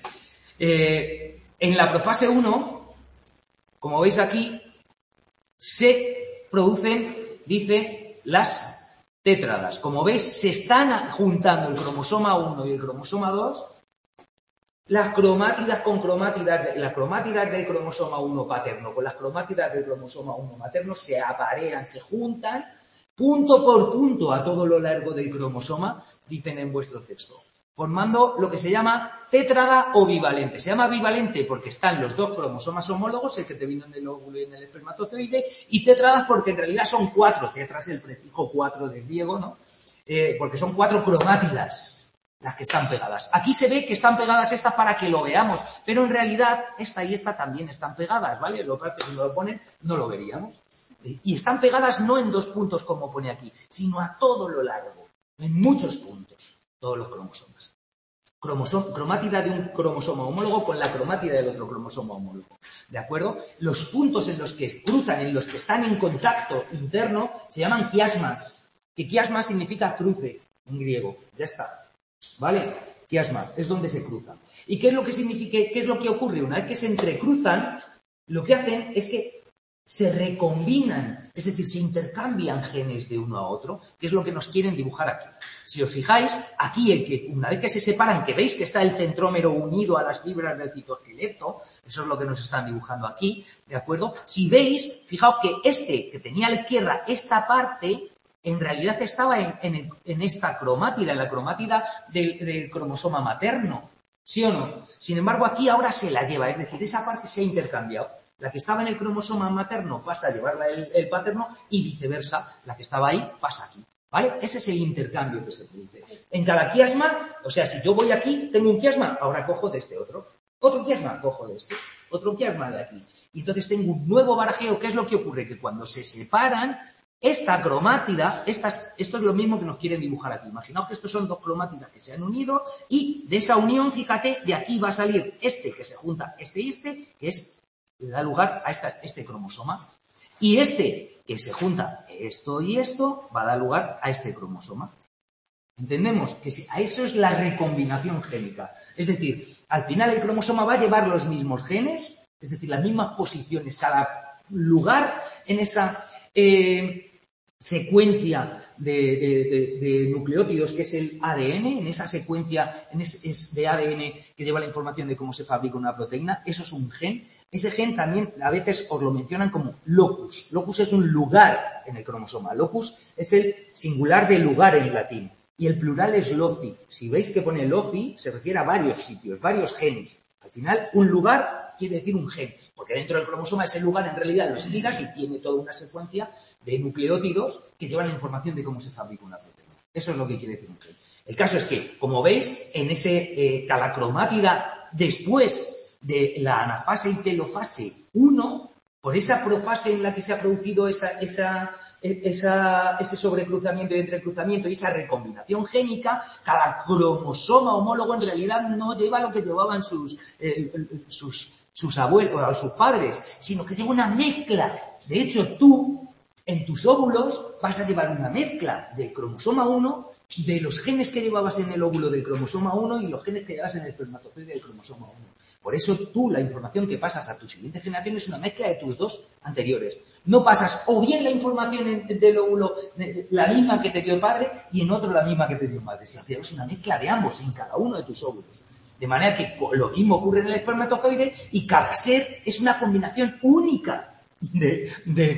En la profase 1, como veis aquí, se producen, dice, las tétradas. Como veis, se están juntando el cromosoma 1 y el cromosoma 2, las cromátidas con cromátidas, las cromátidas del cromosoma 1 paterno con las cromátidas del cromosoma 1 materno se aparean, se juntan, punto por punto a todo lo largo del cromosoma, dicen en vuestro texto, formando lo que se llama tétrada o bivalente. Se llama bivalente porque están los dos cromosomas homólogos, el que te vino en el óvulo y en el espermatozoide, y tétradas porque en realidad son 4, tetras el prefijo 4 del griego, ¿no? Porque son 4 cromátidas las que están pegadas. Aquí se ve que están pegadas estas para que lo veamos, pero en realidad esta y esta también están pegadas, ¿vale? Lo que si no lo ponen, no lo veríamos. Y están pegadas no en 2 puntos como pone aquí, sino a todo lo largo, en muchos puntos, todos los cromosomas. Cromátida de un cromosoma homólogo con la cromátida del otro cromosoma homólogo. ¿De acuerdo? Los puntos en los que cruzan, en los que están en contacto interno, se llaman quiasmas. Que quiasma significa cruce en griego. Ya está. ¿Vale? Quiasma, es donde se cruzan. ¿Y qué es lo que significa? ¿Qué es lo que ocurre? Una vez que se entrecruzan, lo que hacen es que se recombinan, es decir, se intercambian genes de uno a otro, que es lo que nos quieren dibujar aquí. Si os fijáis, aquí una vez que se separan, que veis que está el centrómero unido a las fibras del citoesqueleto, eso es lo que nos están dibujando aquí, ¿de acuerdo? Si veis, fijaos que que tenía a la izquierda esta parte, en realidad estaba en esta cromátida, en la cromátida del cromosoma materno, ¿sí o no? Sin embargo, aquí ahora se la lleva, es decir, esa parte se ha intercambiado. La que estaba en el cromosoma materno pasa a llevarla el paterno y viceversa, la que estaba ahí pasa aquí, ¿vale? Ese es el intercambio que se produce. En cada quiasma, o sea, si yo voy aquí, tengo un quiasma, ahora cojo de este otro. Otro quiasma, cojo de este. Otro quiasma de aquí. Y entonces tengo un nuevo barajeo. ¿Qué es lo que ocurre? Que cuando se separan, esta cromátida, esto es lo mismo que nos quieren dibujar aquí. Imaginaos que estos son 2 cromátidas que se han unido y de esa unión, fíjate, de aquí va a salir este que se junta, este y este, que le da lugar a este cromosoma. Y este que se junta esto y esto va a dar lugar a este cromosoma. ¿Entendemos? Que a eso es la recombinación génica. Es decir, al final el cromosoma va a llevar los mismos genes, es decir, las mismas posiciones, cada lugar en esa secuencia de nucleótidos que es el ADN, en esa secuencia de ADN que lleva la información de cómo se fabrica una proteína, eso es un gen. Ese gen también a veces os lo mencionan como locus. Locus es un lugar en el cromosoma. Locus es el singular de lugar en latín. Y el plural es loci. Si veis que pone loci, se refiere a varios sitios, varios genes. Al final, un lugar quiere decir un gen. Porque dentro del cromosoma ese lugar en realidad lo estiras y tiene toda una secuencia de nucleótidos que llevan la información de cómo se fabrica una proteína. Eso es lo que quiere decir un gen. El caso es que, como veis, en cada cromátida después de la anafase y telofase 1, por esa profase en la que se ha producido ese sobrecruzamiento y entrecruzamiento y esa recombinación génica, cada cromosoma homólogo en realidad no lleva lo que llevaban sus abuelos o sus padres, sino que lleva una mezcla. De hecho, tú, en tus óvulos, vas a llevar una mezcla del cromosoma 1, de los genes que llevabas en el óvulo del cromosoma 1 y los genes que llevas en el espermatozoide del cromosoma 1. Por eso tú, la información que pasas a tu siguiente generación es una mezcla de tus dos anteriores. No pasas o bien la información del óvulo, la misma que te dio el padre, y en otro la misma que te dio madre. Si es una mezcla de ambos en cada uno de tus óvulos. De manera que lo mismo ocurre en el espermatozoide y cada ser es una combinación única de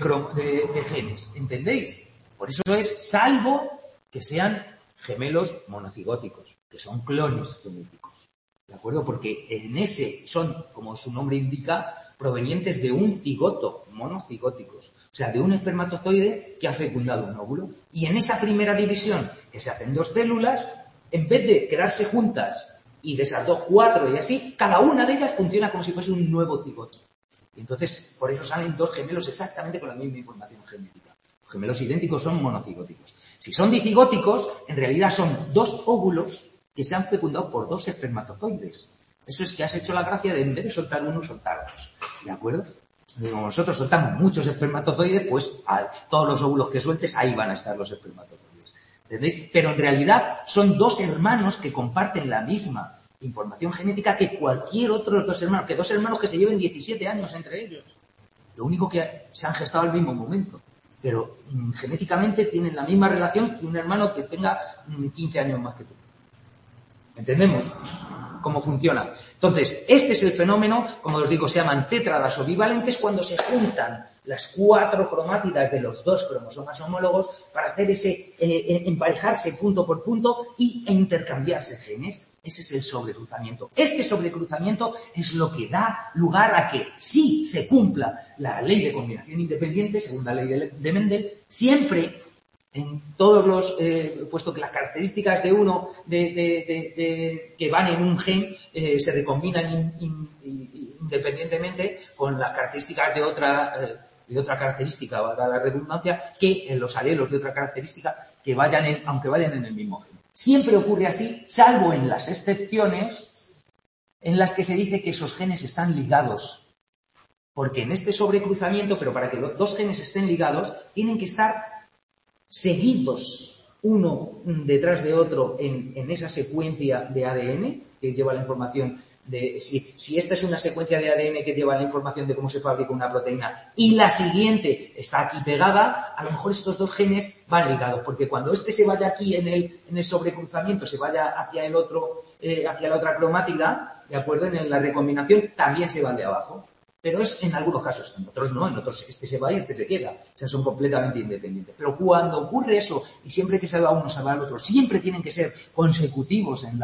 genes. ¿Entendéis? Por eso es salvo que sean gemelos monocigóticos, que son clones genéticos. ¿De acuerdo? Porque en ese son, como su nombre indica, provenientes de un cigoto, monocigóticos. O sea, de un espermatozoide que ha fecundado un óvulo. Y en esa primera división, que se hacen dos células, en vez de quedarse juntas y de esas dos, 4 y así, cada una de ellas funciona como si fuese un nuevo cigoto. Y entonces, por eso salen dos gemelos exactamente con la misma información genética. Los gemelos idénticos son monocigóticos. Si son dicigóticos, en realidad son dos óvulos que se han fecundado por dos espermatozoides. Eso es que has hecho la gracia de, en vez de soltar uno, soltar dos. ¿De acuerdo? Como nosotros soltamos muchos espermatozoides, pues todos los óvulos que sueltes, ahí van a estar los espermatozoides. ¿Entendéis? Pero en realidad son dos hermanos que comparten la misma información genética que cualquier otro de los dos hermanos, que dos hermanos que se lleven 17 años entre ellos. Lo único que se han gestado al mismo momento. Pero genéticamente tienen la misma relación que un hermano que tenga 15 años más que tú. ¿Entendemos cómo funciona? Entonces, este es el fenómeno, como os digo, se llaman tétradas o bivalentes cuando se juntan las 4 cromátidas de los 2 cromosomas homólogos para hacer ese emparejarse punto por punto e intercambiarse genes. Ese es el sobrecruzamiento. Este sobrecruzamiento es lo que da lugar a que sí se cumpla la ley de combinación independiente, según la ley de Mendel, siempre en todos los, puesto que las características de uno que van en un gen se recombinan independientemente con las características de otra característica, valga la redundancia, que en los alelos de otra característica que aunque vayan en el mismo gen. Siempre ocurre así, salvo en las excepciones en las que se dice que esos genes están ligados. Porque en este sobrecruzamiento, pero para que los dos genes estén ligados, tienen que estar seguidos uno detrás de otro en esa secuencia de ADN que lleva la información de si esta es una secuencia de ADN que lleva la información de cómo se fabrica una proteína y la siguiente está aquí pegada, a lo mejor estos dos genes van ligados, porque cuando este se vaya aquí en el sobrecruzamiento, se vaya hacia el otro, hacia la otra cromátida, ¿de acuerdo? En la recombinación también se van de abajo. Pero es en algunos casos, en otros no, en otros este se va y este se queda. O sea, son completamente independientes. Pero cuando ocurre eso, y siempre que se va uno, se va el otro, siempre tienen que ser consecutivos en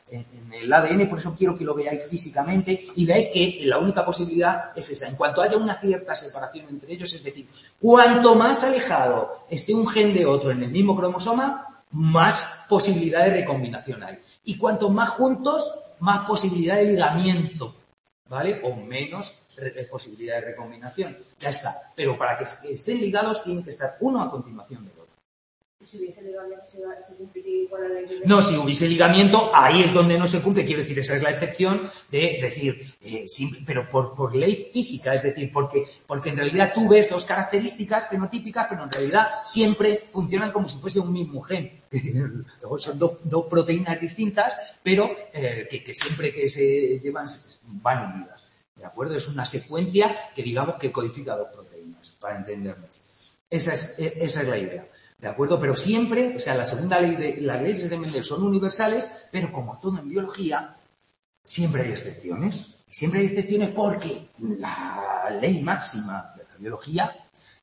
el ADN, por eso quiero que lo veáis físicamente y veáis que la única posibilidad es esa. En cuanto haya una cierta separación entre ellos, es decir, cuanto más alejado esté un gen de otro en el mismo cromosoma, más posibilidad de recombinación hay. Y cuanto más juntos, más posibilidad de ligamiento, ¿vale? O menos posibilidad de recombinación. Ya está. Pero para que estén ligados, tienen que estar uno a continuación del otro. Si hubiese ligamiento, se cumpliría con la ley de... No, si hubiese ligamiento, ahí es donde no se cumple. Quiero decir, esa es la excepción de decir, pero por ley física, es decir, porque en realidad tú ves dos características fenotípicas, pero en realidad siempre funcionan como si fuese un mismo gen. Son dos proteínas distintas, pero que siempre que se llevan van unidas. ¿De acuerdo? Es una secuencia que digamos que codifica dos proteínas, para entendernos. Esa es la idea. ¿De acuerdo? Pero siempre, o sea, las leyes de Mendel son universales, pero como todo en biología, siempre hay excepciones. Y siempre hay excepciones porque la ley máxima de la biología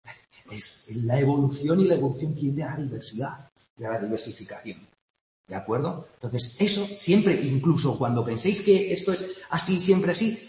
es la evolución, y la evolución tiende a la diversidad y a la diversificación. ¿De acuerdo? Entonces, eso siempre, incluso cuando penséis que esto es así, siempre así,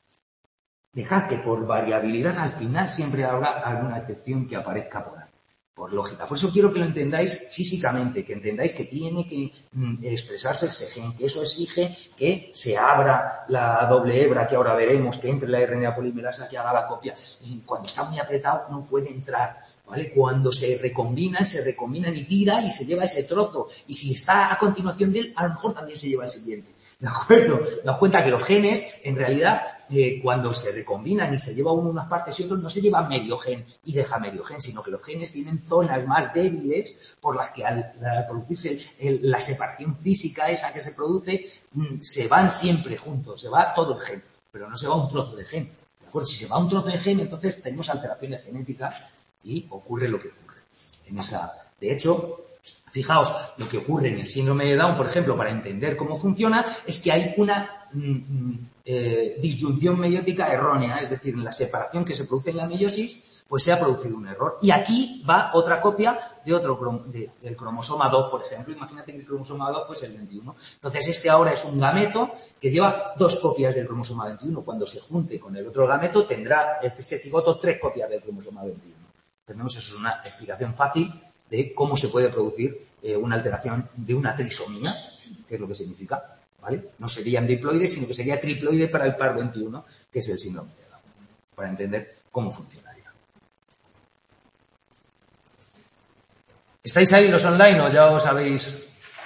dejad que por variabilidad al final siempre habrá alguna excepción que aparezca por ahí. por lógica. Por eso quiero que lo entendáis físicamente, que entendáis que tiene que expresarse ese gen, que eso exige que se abra la doble hebra, que ahora veremos, que entre la RNA polimerasa, que haga la copia. Y cuando está muy apretado no puede entrar, ¿vale? Cuando se recombinan y tira y se lleva ese trozo. Y si está a continuación de él, a lo mejor también se lleva el siguiente. ¿De acuerdo? Daos cuenta que los genes, en realidad, cuando se recombinan y se lleva uno unas partes y otros, no se lleva medio gen y deja medio gen, sino que los genes tienen zonas más débiles por las que al producirse la separación física esa que se produce, se van siempre juntos, se va todo el gen, pero no se va un trozo de gen. ¿De acuerdo? Si se va un trozo de gen, entonces tenemos alteraciones genéticas y ocurre lo que ocurre. De hecho, fijaos, lo que ocurre en el síndrome de Down, por ejemplo, para entender cómo funciona, es que hay una disyunción meiótica errónea, es decir, en la separación que se produce en la meiosis, pues se ha producido un error. Y aquí va otra copia de del cromosoma 2, por ejemplo. Imagínate que el cromosoma 2 pues el 21. Entonces este ahora es un gameto que lleva 2 copias del cromosoma 21. Cuando se junte con el otro gameto tendrá ese cigoto 3 copias del cromosoma 21. Tenemos eso, es una explicación fácil de cómo se puede producir una alteración de una trisomía, que es lo que significa, ¿vale? No serían diploides, sino que sería triploide para el par 21, que es el síndrome de Down, para entender cómo funcionaría. ¿Estáis ahí los online o ya os habéis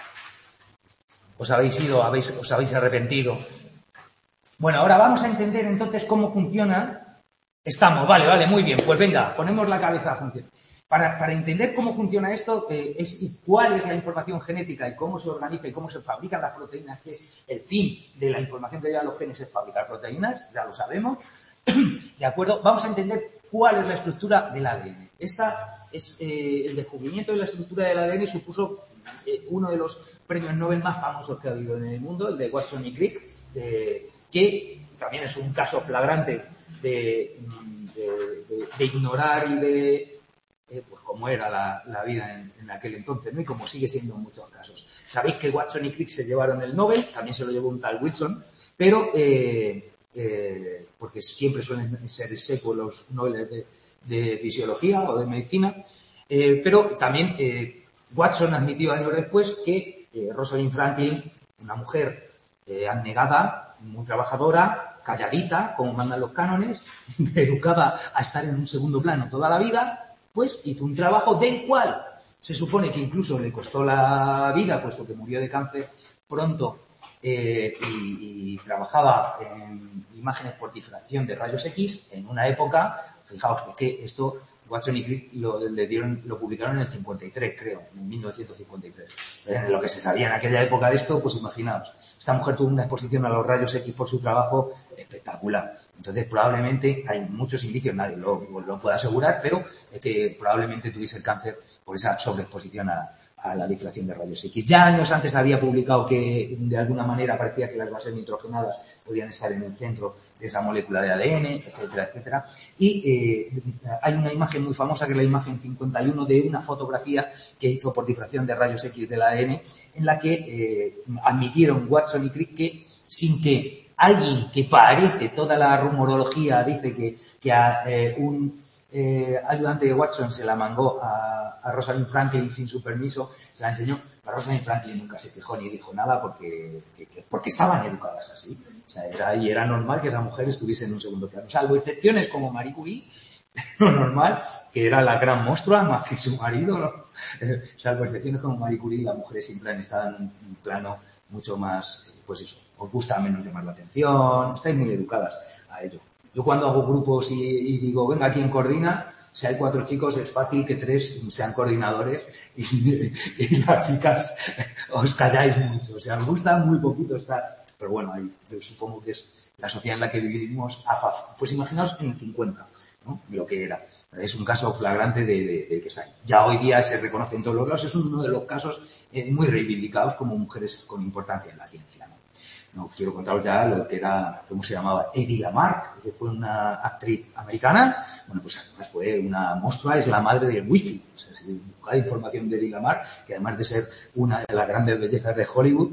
ido, os habéis arrepentido? Bueno, ahora vamos a entender entonces cómo funciona. Estamos, vale, muy bien. Pues venga, ponemos la cabeza a funcionar. Para entender cómo funciona esto y cuál es la información genética y cómo se organiza y cómo se fabrican las proteínas, que es el fin de la información que llevan los genes, es fabricar proteínas, ya lo sabemos. ¿De acuerdo? Vamos a entender cuál es la estructura del ADN. El descubrimiento de la estructura del ADN supuso uno de los premios Nobel más famosos que ha habido en el mundo, el de Watson y Crick, que también es un caso flagrante de ignorar y de pues cómo era la vida en aquel entonces, ¿no? Y como sigue siendo en muchos casos. Sabéis que Watson y Crick se llevaron el Nobel, también se lo llevó un tal Wilson, pero porque siempre suelen ser secos los Nobel de fisiología o de medicina, pero también Watson admitió años después que Rosalind Franklin, una mujer abnegada, muy trabajadora, calladita, como mandan los cánones, educada a estar en un segundo plano toda la vida, pues hizo un trabajo del cual se supone que incluso le costó la vida, puesto que murió de cáncer pronto, y trabajaba en imágenes por difracción de rayos X en una época, fijaos que esto Watson y Crick lo publicaron en el 53, creo, en 1953. Lo que se sabía en aquella época de esto, pues imaginaos, esta mujer tuvo una exposición a los rayos X por su trabajo espectacular. Entonces probablemente hay muchos indicios, nadie lo puede asegurar, pero que probablemente tuviese el cáncer por esa sobreexposición a la difracción de rayos X. Ya años antes había publicado que de alguna manera parecía que las bases nitrogenadas podían estar en el centro de esa molécula de ADN, etcétera, etcétera. Y hay una imagen muy famosa que es la imagen 51 de una fotografía que hizo por difracción de rayos X del ADN, en la que admitieron Watson y Crick que sin que alguien que parece, toda la rumorología dice que a un ayudante de Watson se la mangó a Rosalind Franklin sin su permiso, se la enseñó. A Rosalind Franklin nunca se quejó ni dijo nada porque estaban educadas así. O sea, era normal que esa mujer estuviese en un segundo plano. Salvo excepciones como Marie Curie, lo normal, que era la gran monstrua más que su marido, ¿no? Salvo excepciones como Marie Curie, las mujeres siempre han estado en un plano mucho más, pues eso, os gusta menos llamar la atención, estáis muy educadas a ello. Yo cuando hago grupos y digo, venga, ¿quién coordina? Si hay 4 chicos, es fácil que 3 sean coordinadores y las chicas os calláis mucho. O sea, os gusta muy poquito estar. Pero bueno, yo supongo que es la sociedad en la que vivimos. Pues imaginaos en el 50, ¿no? Lo que era. Es un caso flagrante de que está ahí. Ya hoy día se reconoce en todos los lados. Es uno de los casos muy reivindicados como mujeres con importancia en la ciencia, ¿no? No quiero contaros ya lo que era, ¿cómo se llamaba? Eddie Lamarck, que fue una actriz americana. Bueno, pues además fue una monstrua, es la madre del wifi. O sea, si buscáis información de Eddie Lamarck, que además de ser una de las grandes bellezas de Hollywood,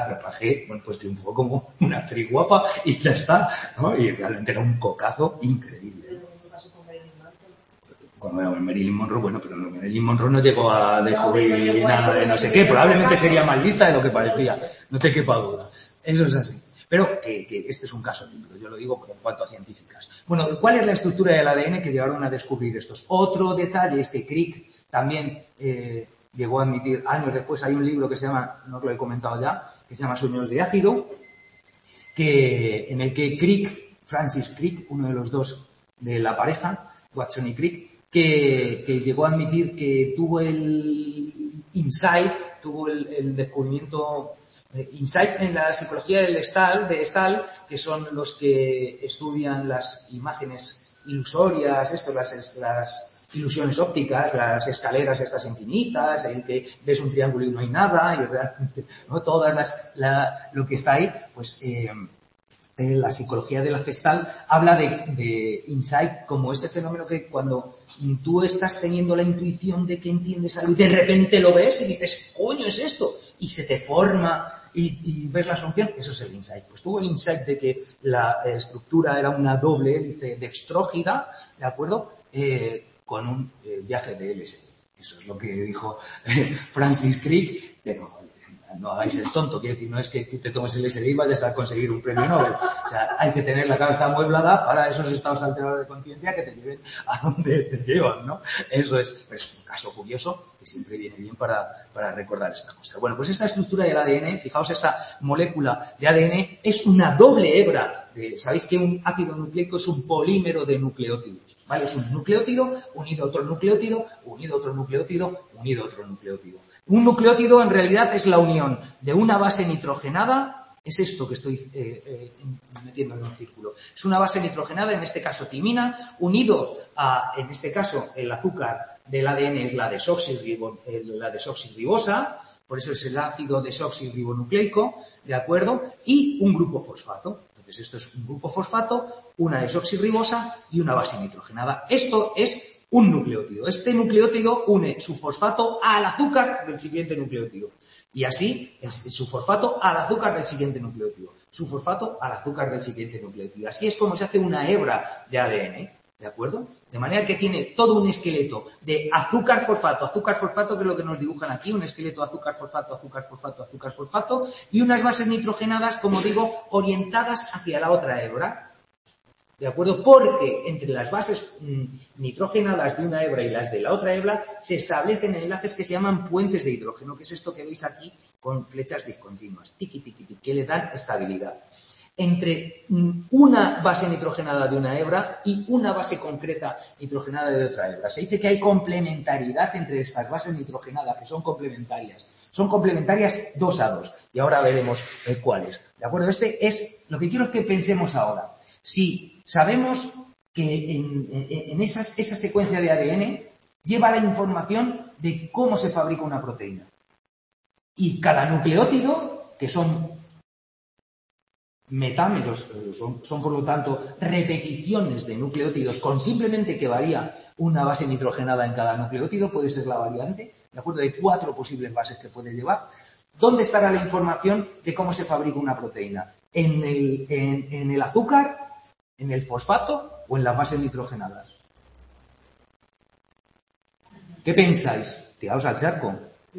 pues triunfó como una actriz guapa y ya está, ¿no? Y realmente era un cocazo increíble. Cuando era Marilyn Monroe, bueno, pero Marilyn Monroe no llegó a descubrir nada de no sé qué. Probablemente sería más lista de lo que parecía. No te quepa duda. Eso es así. Pero que este es un caso típico, yo lo digo en cuanto a científicas. Bueno, ¿cuál es la estructura del ADN que llevaron a descubrir estos? Otro detalle es que Crick también llegó a admitir, años después, hay un libro que se llama, no lo he comentado ya, que se llama Sueños de ácido, en el que Crick, Francis Crick, uno de los dos de la pareja, Watson y Crick, que llegó a admitir que tuvo el insight, tuvo el descubrimiento, insight en la psicología de Stahl, que son los que estudian las imágenes ilusorias, las ilusiones ópticas, las escaleras estas infinitas, en que ves un triángulo y no hay nada, y realmente, ¿no? Lo que está ahí, pues, la psicología de la Gestalt habla de insight como ese fenómeno que cuando tú estás teniendo la intuición de que entiendes algo y de repente lo ves y dices, coño, es esto, y se te forma y ves la solución, eso es el insight. Pues tuvo el insight de que la estructura era una doble hélice dextrógida, ¿de acuerdo? Con un viaje de LSD. Eso es lo que dijo Francis Crick. No hagáis el tonto, quiero decir, no es que tú te tomes el LSD y vayas a conseguir un premio Nobel. O sea, hay que tener la cabeza amueblada para esos estados alterados de conciencia que te lleven a donde te llevan, ¿no? Eso es, pero es un caso curioso que siempre viene bien para recordar estas cosas. Bueno, pues esta estructura del ADN, fijaos, esta molécula de ADN es una doble hebra. Sabéis que un ácido nucleico es un polímero de nucleótidos, ¿vale? Es un nucleótido unido a otro nucleótido, unido a otro nucleótido, unido a otro nucleótido. Un nucleótido en realidad es la unión de una base nitrogenada, es esto que estoy metiendo en un círculo. Es una base nitrogenada, en este caso timina, unido a, en este caso, el azúcar del ADN es la desoxirribosa, por eso es el ácido desoxirribonucleico, ¿de acuerdo? Y un grupo fosfato. Entonces esto es un grupo fosfato, una desoxirribosa y una base nitrogenada. Esto es un nucleótido. Este nucleótido une su fosfato al azúcar del siguiente nucleótido. Y así, su fosfato al azúcar del siguiente nucleótido. Su fosfato al azúcar del siguiente nucleótido. Así es como se hace una hebra de ADN, ¿de acuerdo? De manera que tiene todo un esqueleto de azúcar-fosfato, que es lo que nos dibujan aquí, un esqueleto azúcar-fosfato, azúcar-fosfato, azúcar-fosfato, y unas bases nitrogenadas, como digo, orientadas hacia la otra hebra. ¿De acuerdo? Porque entre las bases nitrogenadas de una hebra y las de la otra hebra se establecen enlaces que se llaman puentes de hidrógeno, que es esto que veis aquí con flechas discontinuas, tiqui, tiqui, tiqui, que le dan estabilidad. Entre una base nitrogenada de una hebra y una base concreta nitrogenada de otra hebra. Se dice que hay complementariedad entre estas bases nitrogenadas, que son complementarias. Son complementarias 2 a 2. Y ahora veremos cuáles. ¿De acuerdo? Este es lo que quiero que pensemos ahora. Si sabemos que en esa secuencia de ADN lleva la información de cómo se fabrica una proteína. Y cada nucleótido, que son metámeros, son por lo tanto repeticiones de nucleótidos con simplemente que varía una base nitrogenada en cada nucleótido, puede ser la variante, ¿de acuerdo? Hay 4 posibles bases que puede llevar. ¿Dónde estará la información de cómo se fabrica una proteína? ¿En el azúcar? ¿En el fosfato o en las bases nitrogenadas? ¿Qué pensáis? Tiraos al charco.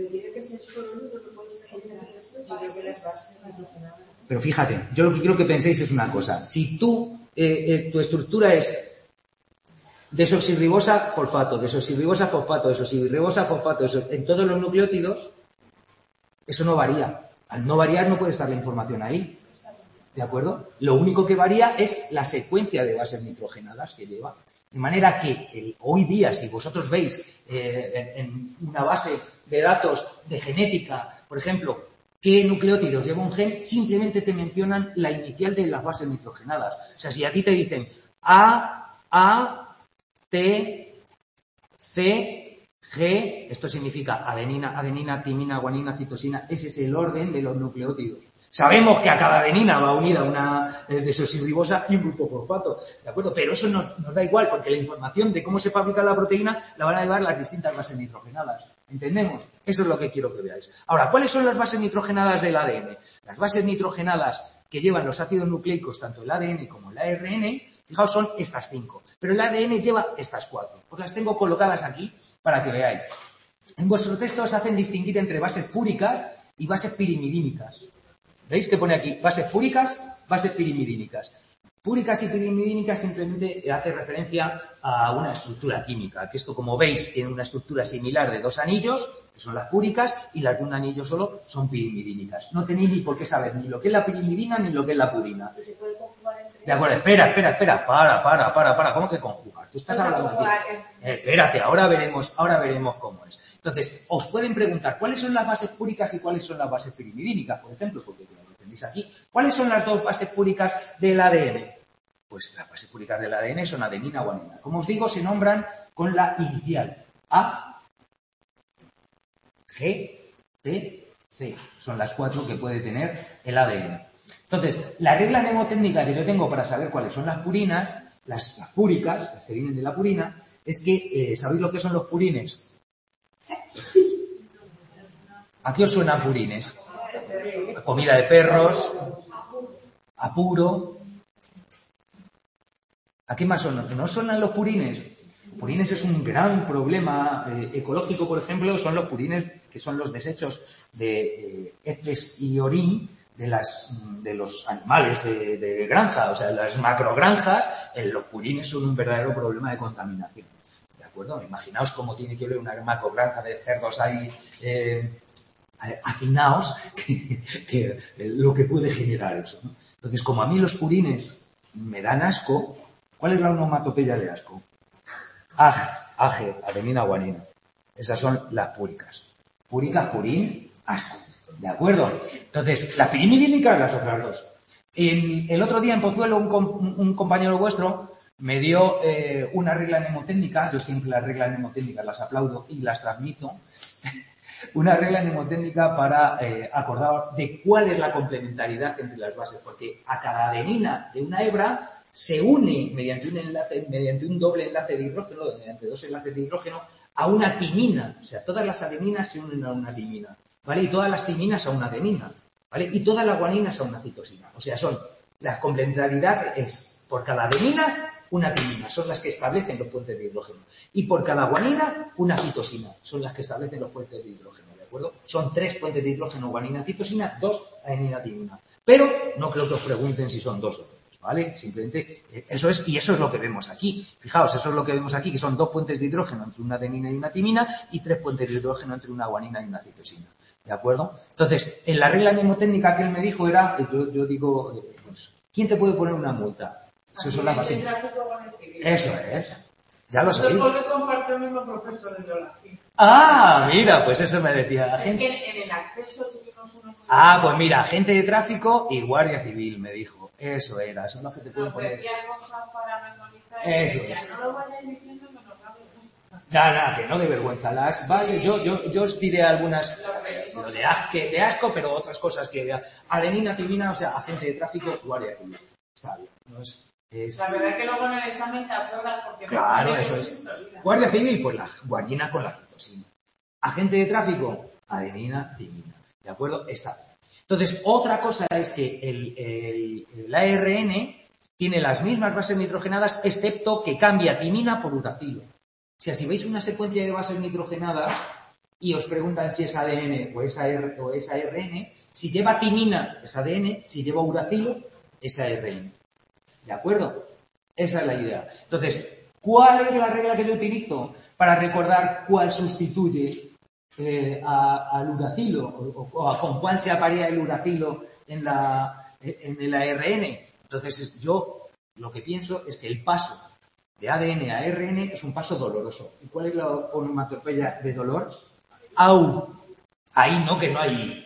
Pero fíjate, yo lo que quiero que penséis es una cosa. Si tu estructura es desoxirribosa, fosfato, desoxirribosa, fosfato, desoxirribosa, fosfato, en todos los nucleótidos, eso no varía. Al no variar no puede estar la información ahí. ¿De acuerdo? Lo único que varía es la secuencia de bases nitrogenadas que lleva. De manera que hoy día, si vosotros veis en una base de datos de genética, por ejemplo, qué nucleótidos lleva un gen, simplemente te mencionan la inicial de las bases nitrogenadas. O sea, si a ti te dicen A, T, C, G, esto significa adenina, timina, guanina, citosina, ese es el orden de los nucleótidos. Sabemos que a cada adenina va unida una desoxirribosa y un grupo fosfato, ¿de acuerdo? Pero eso nos da igual, porque la información de cómo se fabrica la proteína la van a llevar las distintas bases nitrogenadas. ¿Entendemos? Eso es lo que quiero que veáis. Ahora, ¿cuáles son las bases nitrogenadas del ADN? Las bases nitrogenadas que llevan los ácidos nucleicos, tanto el ADN como el ARN, fijaos, son estas 5. Pero el ADN lleva estas 4. Os las tengo colocadas aquí para que veáis. En vuestro texto os hacen distinguir entre bases púricas y bases pirimidínicas. ¿Veis que pone aquí bases púricas, bases pirimidínicas? Púricas y pirimidínicas simplemente hace referencia a una estructura química, que esto, como veis, tiene una estructura similar de 2 anillos, que son las púricas, y las de un anillo solo son pirimidínicas. No tenéis ni por qué saber ni lo que es la pirimidina ni lo que es la purina. ¿Y se puede conjugar entre De acuerdo, espera, para, ¿cómo que conjugar? Tú estás hablando aquí. Espérate, ahora veremos cómo es. Entonces, os pueden preguntar cuáles son las bases púricas y cuáles son las bases pirimidínicas, por ejemplo, porque lo tenéis aquí. ¿Cuáles son las 2 bases púricas del ADN? Pues las bases púricas del ADN son adenina o guanina. Como os digo, se nombran con la inicial A, G, T, C. Son las 4 que puede tener el ADN. Entonces, la regla mnemotécnica que yo tengo para saber cuáles son las purinas, las púricas, las que vienen de la purina, es que, ¿sabéis lo que son los purines? ¿A qué os suenan purines? A comida de perros, apuro. ¿A qué más son? ¿No suenan los purines? Purines es un gran problema ecológico, por ejemplo, son los purines, que son los desechos de heces y orín de los animales de granja, o sea, las macrogranjas, los purines son un verdadero problema de contaminación. ¿De acuerdo? Imaginaos cómo tiene que oler una macrogranja de cerdos ahí hacinaos, que lo que puede generar eso, ¿no? Entonces, como a mí los purines me dan asco, ¿cuál es la onomatopeya de asco? Age, adenina, guanina. Esas son las púricas. Púricas, purín, asco. ¿De acuerdo? Entonces, las pirimidínicas, las otras 2. El otro día en Pozuelo un compañero vuestro me dio una regla mnemotécnica. Yo siempre las reglas mnemotécnicas las aplaudo y las transmito. Una regla mnemotécnica para acordar de cuál es la complementariedad entre las bases, porque a cada adenina de una hebra se une mediante un doble enlace de hidrógeno, mediante 2 enlaces de hidrógeno, a una timina. O sea, todas las adeninas se unen a una timina, ¿vale? Y todas las timinas a una adenina, ¿vale? Y todas las guaninas a una citosina. O sea, la complementariedad es por cada adenina una timina, son las que establecen los puentes de hidrógeno. Y por cada guanina, una citosina, son las que establecen los puentes de hidrógeno, ¿de acuerdo? Son 3 puentes de hidrógeno, guanina, citosina, 2 adenina, timina. Pero no creo que os pregunten si son 2 o 3, ¿vale? Simplemente eso es, y eso es lo que vemos aquí. Fijaos, eso es lo que vemos aquí, que son 2 puentes de hidrógeno entre una adenina y una timina y 3 puentes de hidrógeno entre una guanina y una citosina. ¿De acuerdo? Entonces, en la regla mnemotécnica que él me dijo era, yo digo, pues, ¿quién te puede poner una multa? Eso son las bases. Eso es. Ya lo sabéis. Porque comparte el mismo profesor de biología. Ah, mira, pues eso me decía la gente. Es que en el acceso tuvimos uno. Pues mira, agente de tráfico y guardia civil, me dijo. Eso era, son los que te pueden poner. Cosas para memorizar. Eso ya es. no lo vayáis diciendo que nos da vergüenza. Nada, que no de vergüenza. Las bases, yo os diré algunas, lo de asco, pero otras cosas que adenina, timina, o sea, agente de tráfico, guardia civil. Está bien, no es. La verdad es que luego en el examen te acuerdas porque... Claro, eso es. Guardia civil, pues la guanina con la citosina. Agente de tráfico, adenina, timina. ¿De acuerdo? Está bien. Entonces, otra cosa es que el ARN tiene las mismas bases nitrogenadas, excepto que cambia timina por uracilo. O sea, si veis una secuencia de bases nitrogenadas y os preguntan si es ADN o es ARN, si lleva timina es ADN, si lleva uracilo es ARN. ¿De acuerdo? Esa es la idea. Entonces, ¿cuál es la regla que yo utilizo para recordar cuál sustituye al uracilo o con cuál se aparea el uracilo en el ARN? Entonces, yo lo que pienso es que el paso de ADN a ARN es un paso doloroso. ¿Y cuál es la onomatopeya de dolor? ¡Au! Ahí no, que no hay.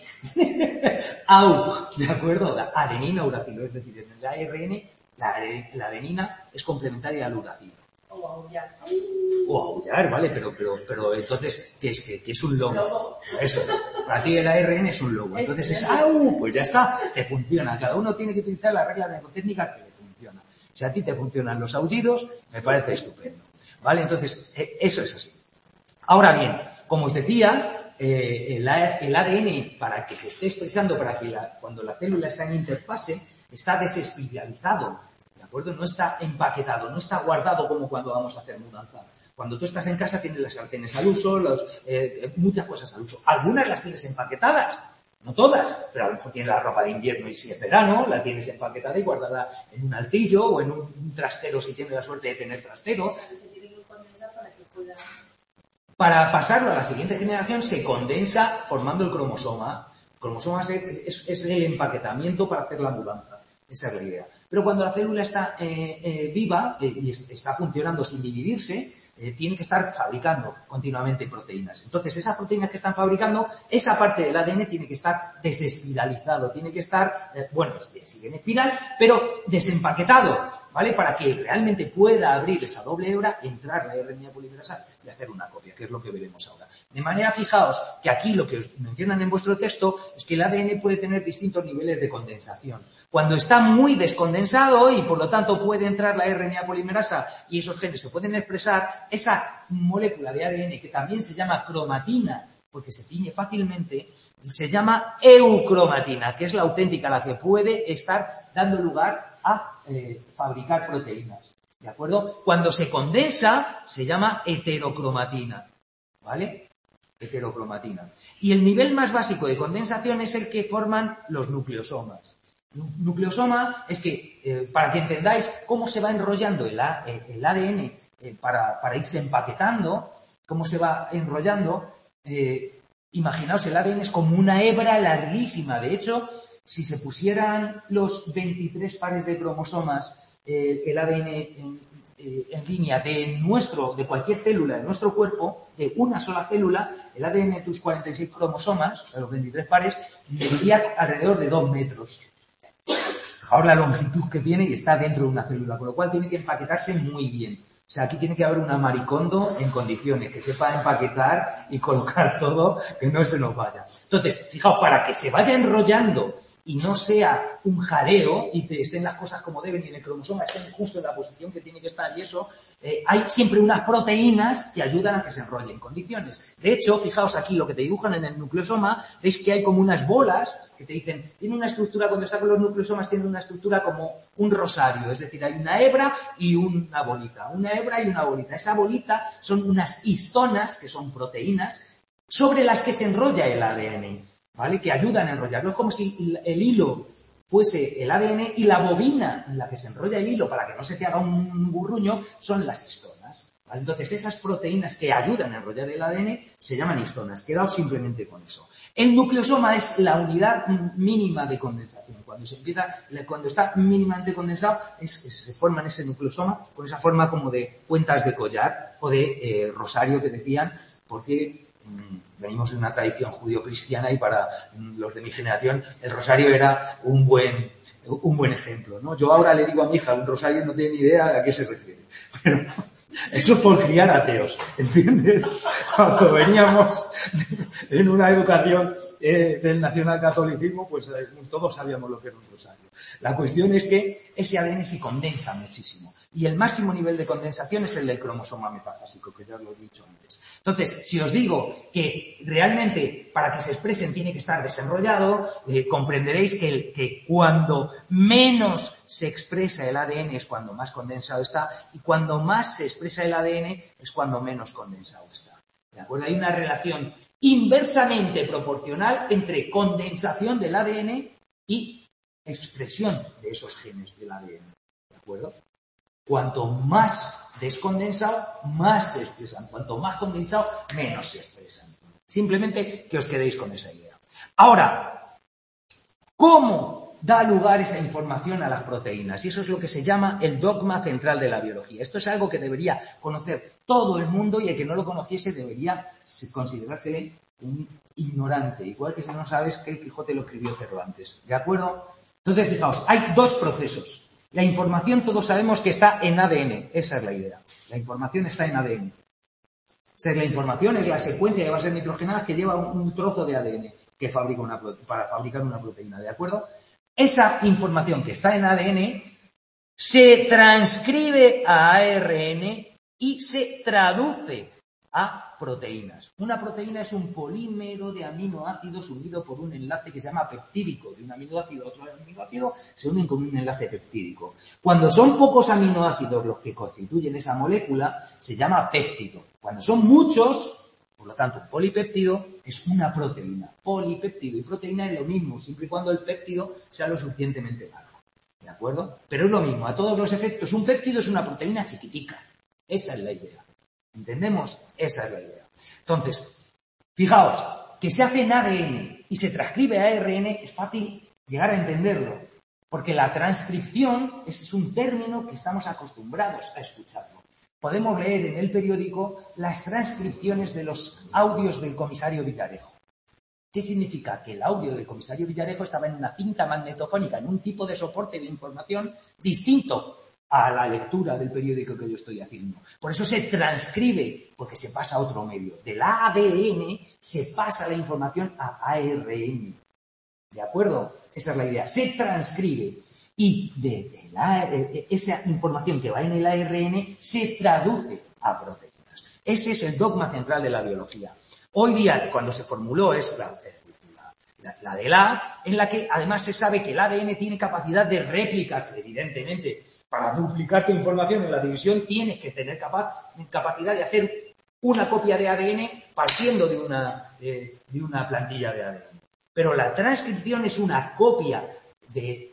¡Au! ¿De acuerdo? Adenina, uracilo. Es decir, en el ARN la adenina es complementaria al uracilo. O aullar. O aullar, vale, pero entonces, ¿qué es? ¿Qué es un lobo? Eso es. Para ti el ARN es un lobo. Entonces es ¡au! Pues ya está, te funciona. Cada uno tiene que utilizar la regla mnemotécnica que le funciona. Si a ti te funcionan los aullidos, me parece estupendo. ¿Vale? Entonces, eso es así. Ahora bien, como os decía, el ADN, para que se esté expresando, cuando la célula está en interfase, está desespiralizado, ¿de acuerdo? No está empaquetado, no está guardado como cuando vamos a hacer mudanza. Cuando tú estás en casa tienes las sartenes al uso, muchas cosas al uso. Algunas las tienes empaquetadas, no todas, pero a lo mejor tienes la ropa de invierno y si es verano, la tienes empaquetada y guardada en un altillo o en un trastero si tienes la suerte de tener trastero. O sea, que se tiene que condensar para que pueda... Para pasarlo a la siguiente generación se condensa formando el cromosoma. El cromosoma es el empaquetamiento para hacer la mudanza. Esa es la idea. Pero cuando la célula está viva y está funcionando sin dividirse, tiene que estar fabricando continuamente proteínas. Entonces, esas proteínas que están fabricando, esa parte del ADN tiene que estar desespiralizado, tiene que estar, sigue en espiral, pero desempaquetado, ¿vale? Para que realmente pueda abrir esa doble hebra, entrar la RNA polimerasa y hacer una copia, que es lo que veremos ahora. De manera, fijaos que aquí lo que os mencionan en vuestro texto es que el ADN puede tener distintos niveles de condensación. Cuando está muy descondensado y por lo tanto puede entrar la RNA polimerasa y esos genes se pueden expresar, esa molécula de ADN que también se llama cromatina, porque se tiñe fácilmente, se llama eucromatina, que es la auténtica, la que puede estar dando lugar a fabricar proteínas. ¿De acuerdo? Cuando se condensa se llama heterocromatina. ¿Vale? Heterocromatina. Y el nivel más básico de condensación es el que forman los nucleosomas. Nucleosoma es que, para que entendáis cómo se va enrollando el ADN para irse empaquetando, cómo se va enrollando, imaginaos, el ADN es como una hebra larguísima. De hecho, si se pusieran los 23 pares de cromosomas, el ADN en línea de cualquier célula de nuestro cuerpo, de una sola célula, el ADN de tus 46 cromosomas, de los 23 pares, mediría alrededor de 2 metros. Fijaos la longitud que tiene y está dentro de una célula, con lo cual tiene que empaquetarse muy bien. O sea, aquí tiene que haber una maricondo en condiciones, que sepa empaquetar y colocar todo, que no se nos vaya. Entonces, fijaos, para que se vaya enrollando y no sea un jaleo y te estén las cosas como deben y en el cromosoma estén justo en la posición que tiene que estar y eso, hay siempre unas proteínas que ayudan a que se enrolle en condiciones. De hecho, fijaos aquí lo que te dibujan en el nucleosoma, veis que hay como unas bolas que te dicen, tiene una estructura, cuando está con los nucleosomas, tiene una estructura como un rosario, es decir, hay una hebra y una bolita, una hebra y una bolita. Esa bolita son unas histonas, que son proteínas, sobre las que se enrolla el ADN. ¿Vale? Que ayudan a enrollarlo. Es como si el hilo fuese el ADN y la bobina en la que se enrolla el hilo para que no se te haga un burruño son las histonas. ¿Vale? Entonces, esas proteínas que ayudan a enrollar el ADN se llaman histonas. Quedaos simplemente con eso. El nucleosoma es la unidad mínima de condensación. Cuando está mínimamente condensado, se forma en ese nucleosoma con esa forma como de cuentas de collar o de rosario que decían, porque venimos de una tradición judío-cristiana y para los de mi generación el rosario era un buen ejemplo, ¿no? Yo ahora le digo a mi hija, un rosario no tiene ni idea a qué se refiere, pero eso es por criar ateos, ¿entiendes? Cuando veníamos en una educación del nacionalcatolicismo, pues todos sabíamos lo que era un rosario. La cuestión es que ese ADN se condensa muchísimo. Y el máximo nivel de condensación es el del cromosoma metafásico, que ya lo he dicho antes. Entonces, si os digo que realmente para que se expresen tiene que estar desenrollado, comprenderéis que cuando menos se expresa el ADN es cuando más condensado está, y cuando más se expresa el ADN es cuando menos condensado está. ¿De acuerdo? Hay una relación inversamente proporcional entre condensación del ADN y expresión de esos genes del ADN. ¿De acuerdo? Cuanto más descondensado, más se expresan. Cuanto más condensado, menos se expresan. Simplemente que os quedéis con esa idea. Ahora, ¿cómo da lugar esa información a las proteínas? Y eso es lo que se llama el dogma central de la biología. Esto es algo que debería conocer todo el mundo y el que no lo conociese debería considerársele un ignorante. Igual que si no sabes que el Quijote lo escribió Cervantes. ¿De acuerdo? Entonces, fijaos, hay dos procesos. La información todos sabemos que está en ADN, esa es la idea. La información está en ADN. O sea, la información es la secuencia de bases nitrogenadas que lleva un trozo de ADN que fabrica para fabricar una proteína, ¿de acuerdo? Esa información que está en ADN se transcribe a ARN y se traduce a proteínas. Una proteína es un polímero de aminoácidos unido por un enlace que se llama peptídico. De un aminoácido a otro aminoácido se unen con un enlace peptídico. Cuando son pocos aminoácidos los que constituyen esa molécula, se llama péptido. Cuando son muchos, por lo tanto, un polipéptido es una proteína. Polipéptido y proteína es lo mismo, siempre y cuando el péptido sea lo suficientemente largo. ¿De acuerdo? Pero es lo mismo, a todos los efectos. Un péptido es una proteína chiquitica. Esa es la idea. ¿Entendemos? Esa es la idea. Entonces, fijaos, que se hace en ADN y se transcribe a ARN es fácil llegar a entenderlo, porque la transcripción es un término que estamos acostumbrados a escucharlo. Podemos leer en el periódico las transcripciones de los audios del comisario Villarejo. ¿Qué significa? Que el audio del comisario Villarejo estaba en una cinta magnetofónica, en un tipo de soporte de información distinto a la lectura del periódico que yo estoy haciendo. Por eso se transcribe, porque se pasa a otro medio. Del ADN se pasa la información a ARN. ¿De acuerdo? Esa es la idea. Se transcribe. Y esa información que va en el ARN se traduce a proteínas. Ese es el dogma central de la biología. Hoy día, cuando se formuló, es la de la, en la que además se sabe que el ADN tiene capacidad de réplicarse, evidentemente. Para duplicar tu información en la división tienes que tener capacidad de hacer una copia de ADN partiendo de una plantilla de ADN. Pero la transcripción es una copia de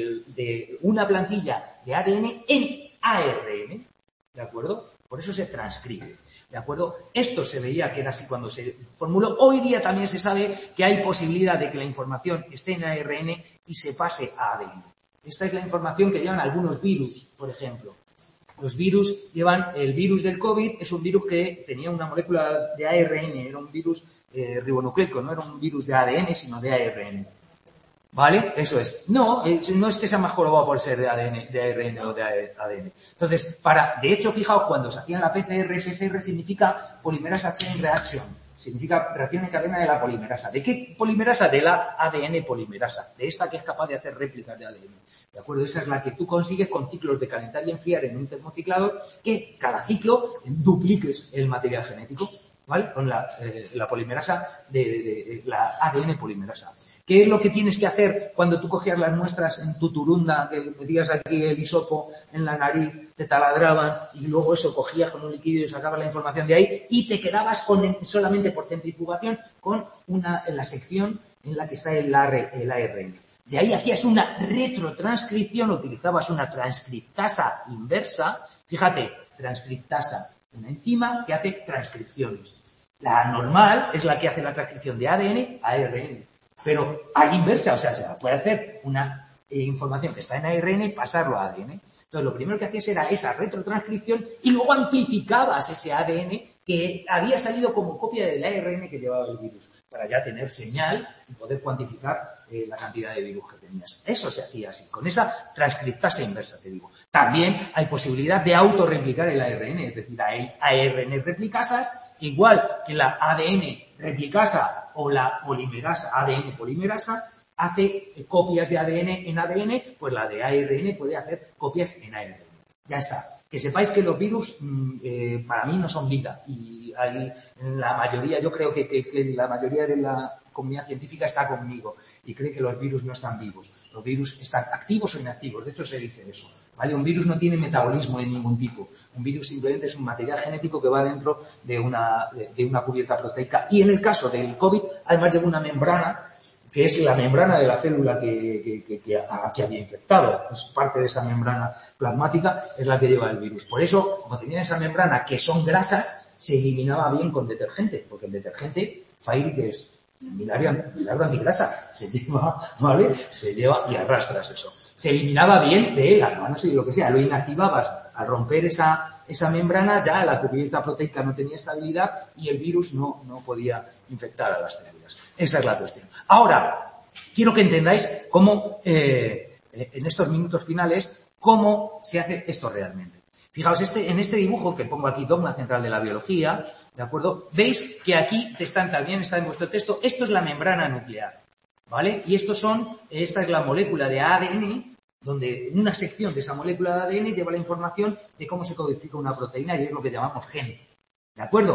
una plantilla de ADN en ARN. ¿De acuerdo? Por eso se transcribe. ¿De acuerdo? Esto se veía que era así cuando se formuló. Hoy día también se sabe que hay posibilidad de que la información esté en ARN y se pase a ADN. Esta es la información que llevan algunos virus, por ejemplo. Los virus llevan, el virus del COVID es un virus que tenía una molécula de ARN, era un virus ribonucleico, no era un virus de ADN, sino de ARN. ¿Vale? Eso es. No es que sea más jorobado por ser de ADN, de ARN o de ADN. Entonces, de hecho, fijaos, cuando se hacían la PCR significa Polymerase Chain Reaction. Significa reacción en cadena de la polimerasa. ¿De qué polimerasa? De la ADN polimerasa. De esta que es capaz de hacer réplicas de ADN. ¿De acuerdo? Esa es la que tú consigues con ciclos de calentar y enfriar en un termociclador, que cada ciclo dupliques el material genético, ¿vale? Con la polimerasa de la ADN polimerasa. ¿Qué es lo que tienes que hacer cuando tú cogías las muestras en tu turunda, que metías aquí el hisopo en la nariz, te taladraban y luego eso cogías con un líquido y sacabas la información de ahí y te quedabas solamente por centrifugación con la sección en la que está el ARN? De ahí hacías una retrotranscripción, utilizabas una transcriptasa inversa. Fíjate, transcriptasa, una enzima que hace transcripciones. La normal es la que hace la transcripción de ADN a ARN. Pero hay inversa, o sea, se puede hacer una información que está en ARN y pasarlo a ADN. Entonces, lo primero que hacías era esa retrotranscripción y luego amplificabas ese ADN que había salido como copia del ARN que llevaba el virus, para ya tener señal y poder cuantificar la cantidad de virus que tenías. Eso se hacía así, con esa transcriptasa inversa, te digo. También hay posibilidad de autorreplicar el ARN, es decir, hay ARN replicasas que igual que la ADN replicasa o la polimerasa, ADN polimerasa, hace copias de ADN en ADN, pues la de ARN puede hacer copias en ARN. Ya está. Que sepáis que los virus para mí no son vida y hay la mayoría, yo creo que la mayoría de la comunidad científica está conmigo y cree que los virus no están vivos. Los virus están activos o inactivos, de hecho se dice eso. ¿Vale? Un virus no tiene metabolismo de ningún tipo. Un virus simplemente es un material genético que va dentro de una cubierta proteica. Y en el caso del COVID, además lleva una membrana, que es la membrana de la célula que había infectado. Es parte de esa membrana plasmática, es la que lleva el virus. Por eso, como tenía esa membrana, que son grasas, se eliminaba bien con detergente, porque el detergente, Fairy, que es milagro antigrasa, se lleva, ¿vale? Se lleva y arrastras eso. Se eliminaba bien de las manos y lo que sea, lo inactivabas al romper esa membrana, ya la cubierta proteica no tenía estabilidad y el virus no podía infectar a las células. Esa es la cuestión. Ahora, quiero que entendáis cómo, en estos minutos finales, cómo se hace esto realmente. Fijaos, en este dibujo que pongo aquí, dogma central de la biología, ¿de acuerdo? Veis que aquí también está en vuestro texto, esto es la membrana nuclear, ¿vale? Y esta es la molécula de ADN, donde una sección de esa molécula de ADN lleva la información de cómo se codifica una proteína y es lo que llamamos gen, ¿de acuerdo?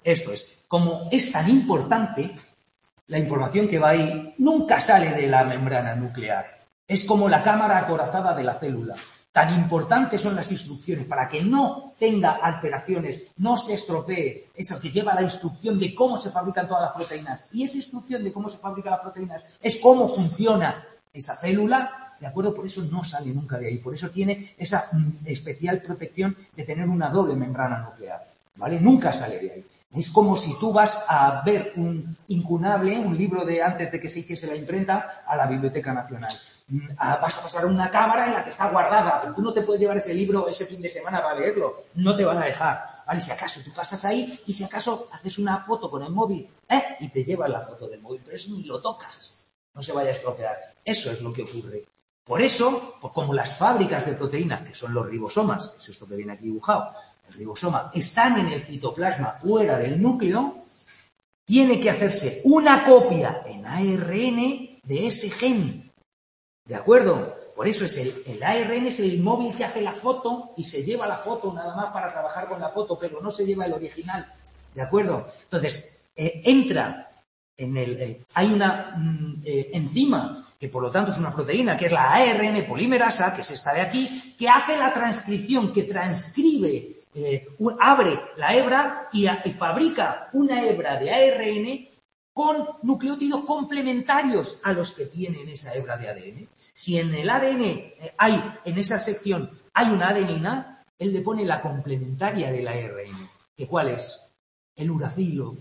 Esto es, como es tan importante, la información que va ahí nunca sale de la membrana nuclear. Es como la cámara acorazada de la célula. Tan importantes son las instrucciones para que no tenga alteraciones, no se estropee, eso que lleva la instrucción de cómo se fabrican todas las proteínas. Y esa instrucción de cómo se fabrican las proteínas es cómo funciona esa célula, ¿de acuerdo? Por eso no sale nunca de ahí. Por eso tiene esa especial protección de tener una doble membrana nuclear, ¿vale? Nunca sale de ahí. Es como si tú vas a ver un incunable, un libro de antes de que se hiciese la imprenta, a la Biblioteca Nacional. Vas a pasar una cámara en la que está guardada, pero tú no te puedes llevar ese libro ese fin de semana para leerlo, no te van a dejar, ¿vale? Si acaso tú pasas ahí y si acaso haces una foto con el móvil, y te llevas la foto del móvil, pero eso ni lo tocas, no se vaya a estropear. Eso es lo que ocurre. Por eso, pues como las fábricas de proteínas, que son los ribosomas, es esto que viene aquí dibujado, el ribosoma, están en el citoplasma fuera del núcleo, tiene que hacerse una copia en ARN de ese gen. ¿De acuerdo? Por eso es el ARN es el móvil que hace la foto y se lleva la foto nada más para trabajar con la foto, pero no se lleva el original. ¿De acuerdo? Entonces, entra en hay una enzima, que por lo tanto es una proteína, que es la ARN polimerasa, que es esta de aquí, que hace la transcripción, que transcribe, abre la hebra y fabrica una hebra de ARN con nucleótidos complementarios a los que tienen esa hebra de ADN. Si en el ADN en esa sección hay una adenina, él le pone la complementaria del ARN. ¿Que cuál es? El uracilo.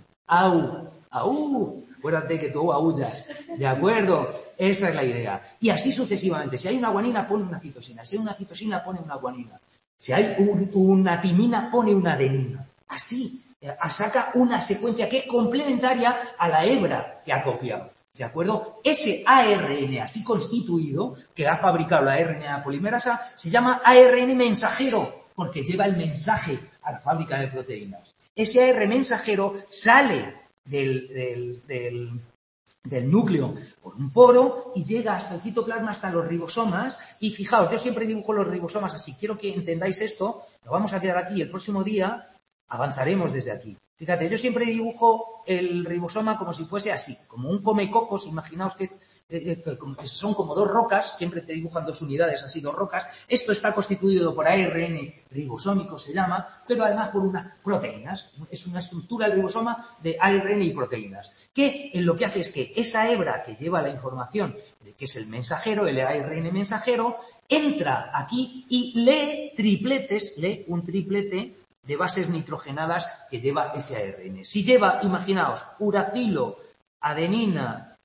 Acuérdate que tú aullas. ¿De acuerdo? Esa es la idea. Y así sucesivamente. Si hay una guanina, pone una citosina. Si hay una citosina, pone una guanina. Si hay una timina, pone una adenina. Así. Saca una secuencia que es complementaria a la hebra que ha copiado. ¿De acuerdo? Ese ARN así constituido, que ha fabricado la RNA polimerasa, se llama ARN mensajero, porque lleva el mensaje a la fábrica de proteínas. Ese ARN mensajero sale del núcleo por un poro y llega hasta el citoplasma, hasta los ribosomas. Y fijaos, yo siempre dibujo los ribosomas así. Quiero que entendáis esto. Lo vamos a quedar aquí el próximo día. Avanzaremos desde aquí. Fíjate, yo siempre dibujo el ribosoma como si fuese así, como un comecocos. Imaginaos que son como dos rocas, siempre te dibujan dos unidades, así dos rocas. Esto está constituido por ARN ribosómico, se llama, pero además por unas proteínas. Es una estructura el ribosoma de ARN y proteínas, que lo que hace es que esa hebra que lleva la información de que es el mensajero, el ARN mensajero, entra aquí y lee un triplete de bases nitrogenadas que lleva ese ARN. Si lleva, imaginaos, uracilo, adenina,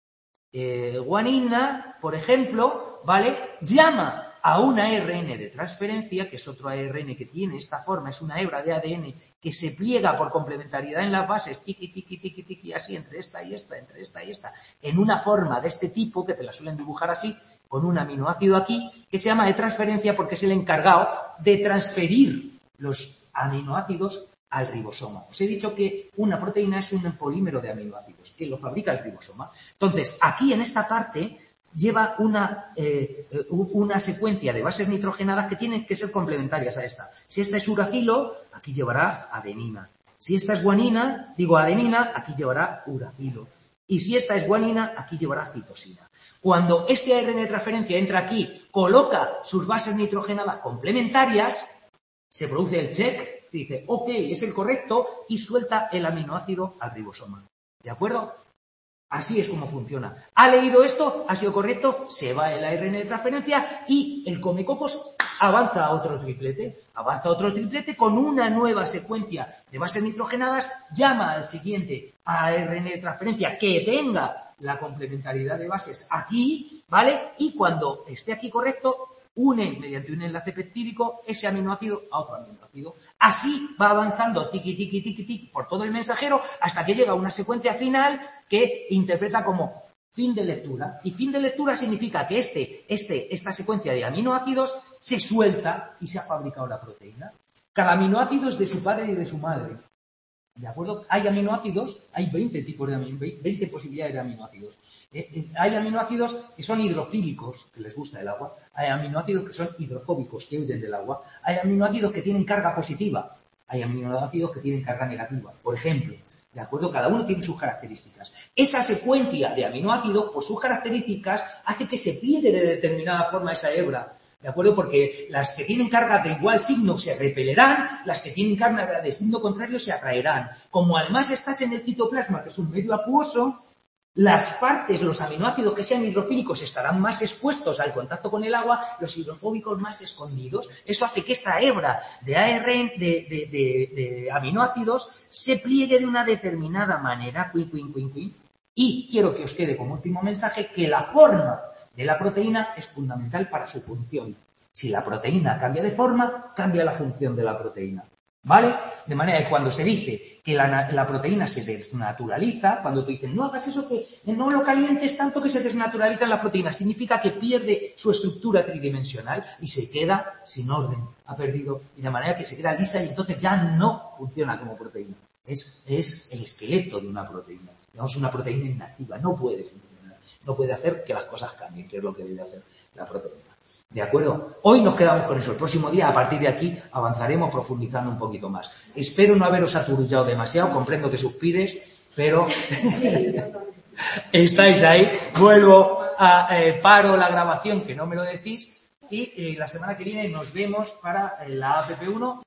guanina, por ejemplo, ¿vale? Llama a un ARN de transferencia, que es otro ARN que tiene esta forma, es una hebra de ADN que se pliega por complementariedad en las bases, tiqui, así, entre esta y esta, en una forma de este tipo, que te la suelen dibujar así, con un aminoácido aquí, que se llama de transferencia porque es el encargado de transferir los aminoácidos al ribosoma. Os he dicho que una proteína es un polímero de aminoácidos, que lo fabrica el ribosoma. Entonces, aquí en esta parte lleva una secuencia de bases nitrogenadas que tienen que ser complementarias a esta. Si esta es uracilo, aquí llevará adenina. Si esta es adenina, aquí llevará uracilo. Y si esta es guanina, aquí llevará citosina. Cuando este ARN de transferencia entra aquí, coloca sus bases nitrogenadas complementarias, se produce el check, dice, ok, es el correcto, y suelta el aminoácido al ribosoma. ¿De acuerdo? Así es como funciona. ¿Ha leído esto? ¿Ha sido correcto? Se va el ARN de transferencia y el comecocos avanza a otro triplete. Avanza a otro triplete con una nueva secuencia de bases nitrogenadas, llama al siguiente ARN de transferencia que tenga la complementariedad de bases aquí, ¿vale? Y cuando esté aquí correcto, une mediante un enlace peptídico ese aminoácido a otro aminoácido. Así va avanzando tiqui por todo el mensajero hasta que llega a una secuencia final que interpreta como fin de lectura. Y fin de lectura significa que esta secuencia de aminoácidos se suelta y se ha fabricado la proteína. Cada aminoácido es de su padre y de su madre. ¿De acuerdo? Hay aminoácidos, hay 20 posibilidades de aminoácidos. Hay aminoácidos que son hidrofílicos, que les gusta el agua. Hay aminoácidos que son hidrofóbicos, que huyen del agua. Hay aminoácidos que tienen carga positiva. Hay aminoácidos que tienen carga negativa. Por ejemplo, ¿De acuerdo? Cada uno tiene sus características. Esa secuencia de aminoácidos, por sus características, hace que se pliegue de determinada forma esa hebra. ¿De acuerdo? Porque las que tienen cargas de igual signo se repelerán, las que tienen cargas de signo contrario se atraerán. Como además estás en el citoplasma, que es un medio acuoso, las partes, los aminoácidos que sean hidrofílicos estarán más expuestos al contacto con el agua, los hidrofóbicos más escondidos. Eso hace que esta hebra de ARN, de aminoácidos, se pliegue de una determinada manera. Y quiero que os quede como último mensaje que la forma de la proteína es fundamental para su función. Si la proteína cambia de forma, cambia la función de la proteína. ¿Vale? De manera que cuando se dice que la proteína se desnaturaliza, cuando tú dices, no hagas eso, que no lo calientes tanto que se desnaturaliza la proteína, significa que pierde su estructura tridimensional y se queda sin orden, ha perdido, y de manera que se queda lisa y entonces ya no funciona como proteína. Es el esqueleto de una proteína. Digamos, una proteína inactiva, no puede funcionar, no puede hacer que las cosas cambien, que es lo que debe hacer la proteína. ¿De acuerdo? Hoy nos quedamos con eso. El próximo día, a partir de aquí, avanzaremos profundizando un poquito más. Espero no haberos aturullado demasiado, comprendo que suspires, pero estáis ahí. Vuelvo paro la grabación, que no me lo decís, y la semana que viene nos vemos para la APP1.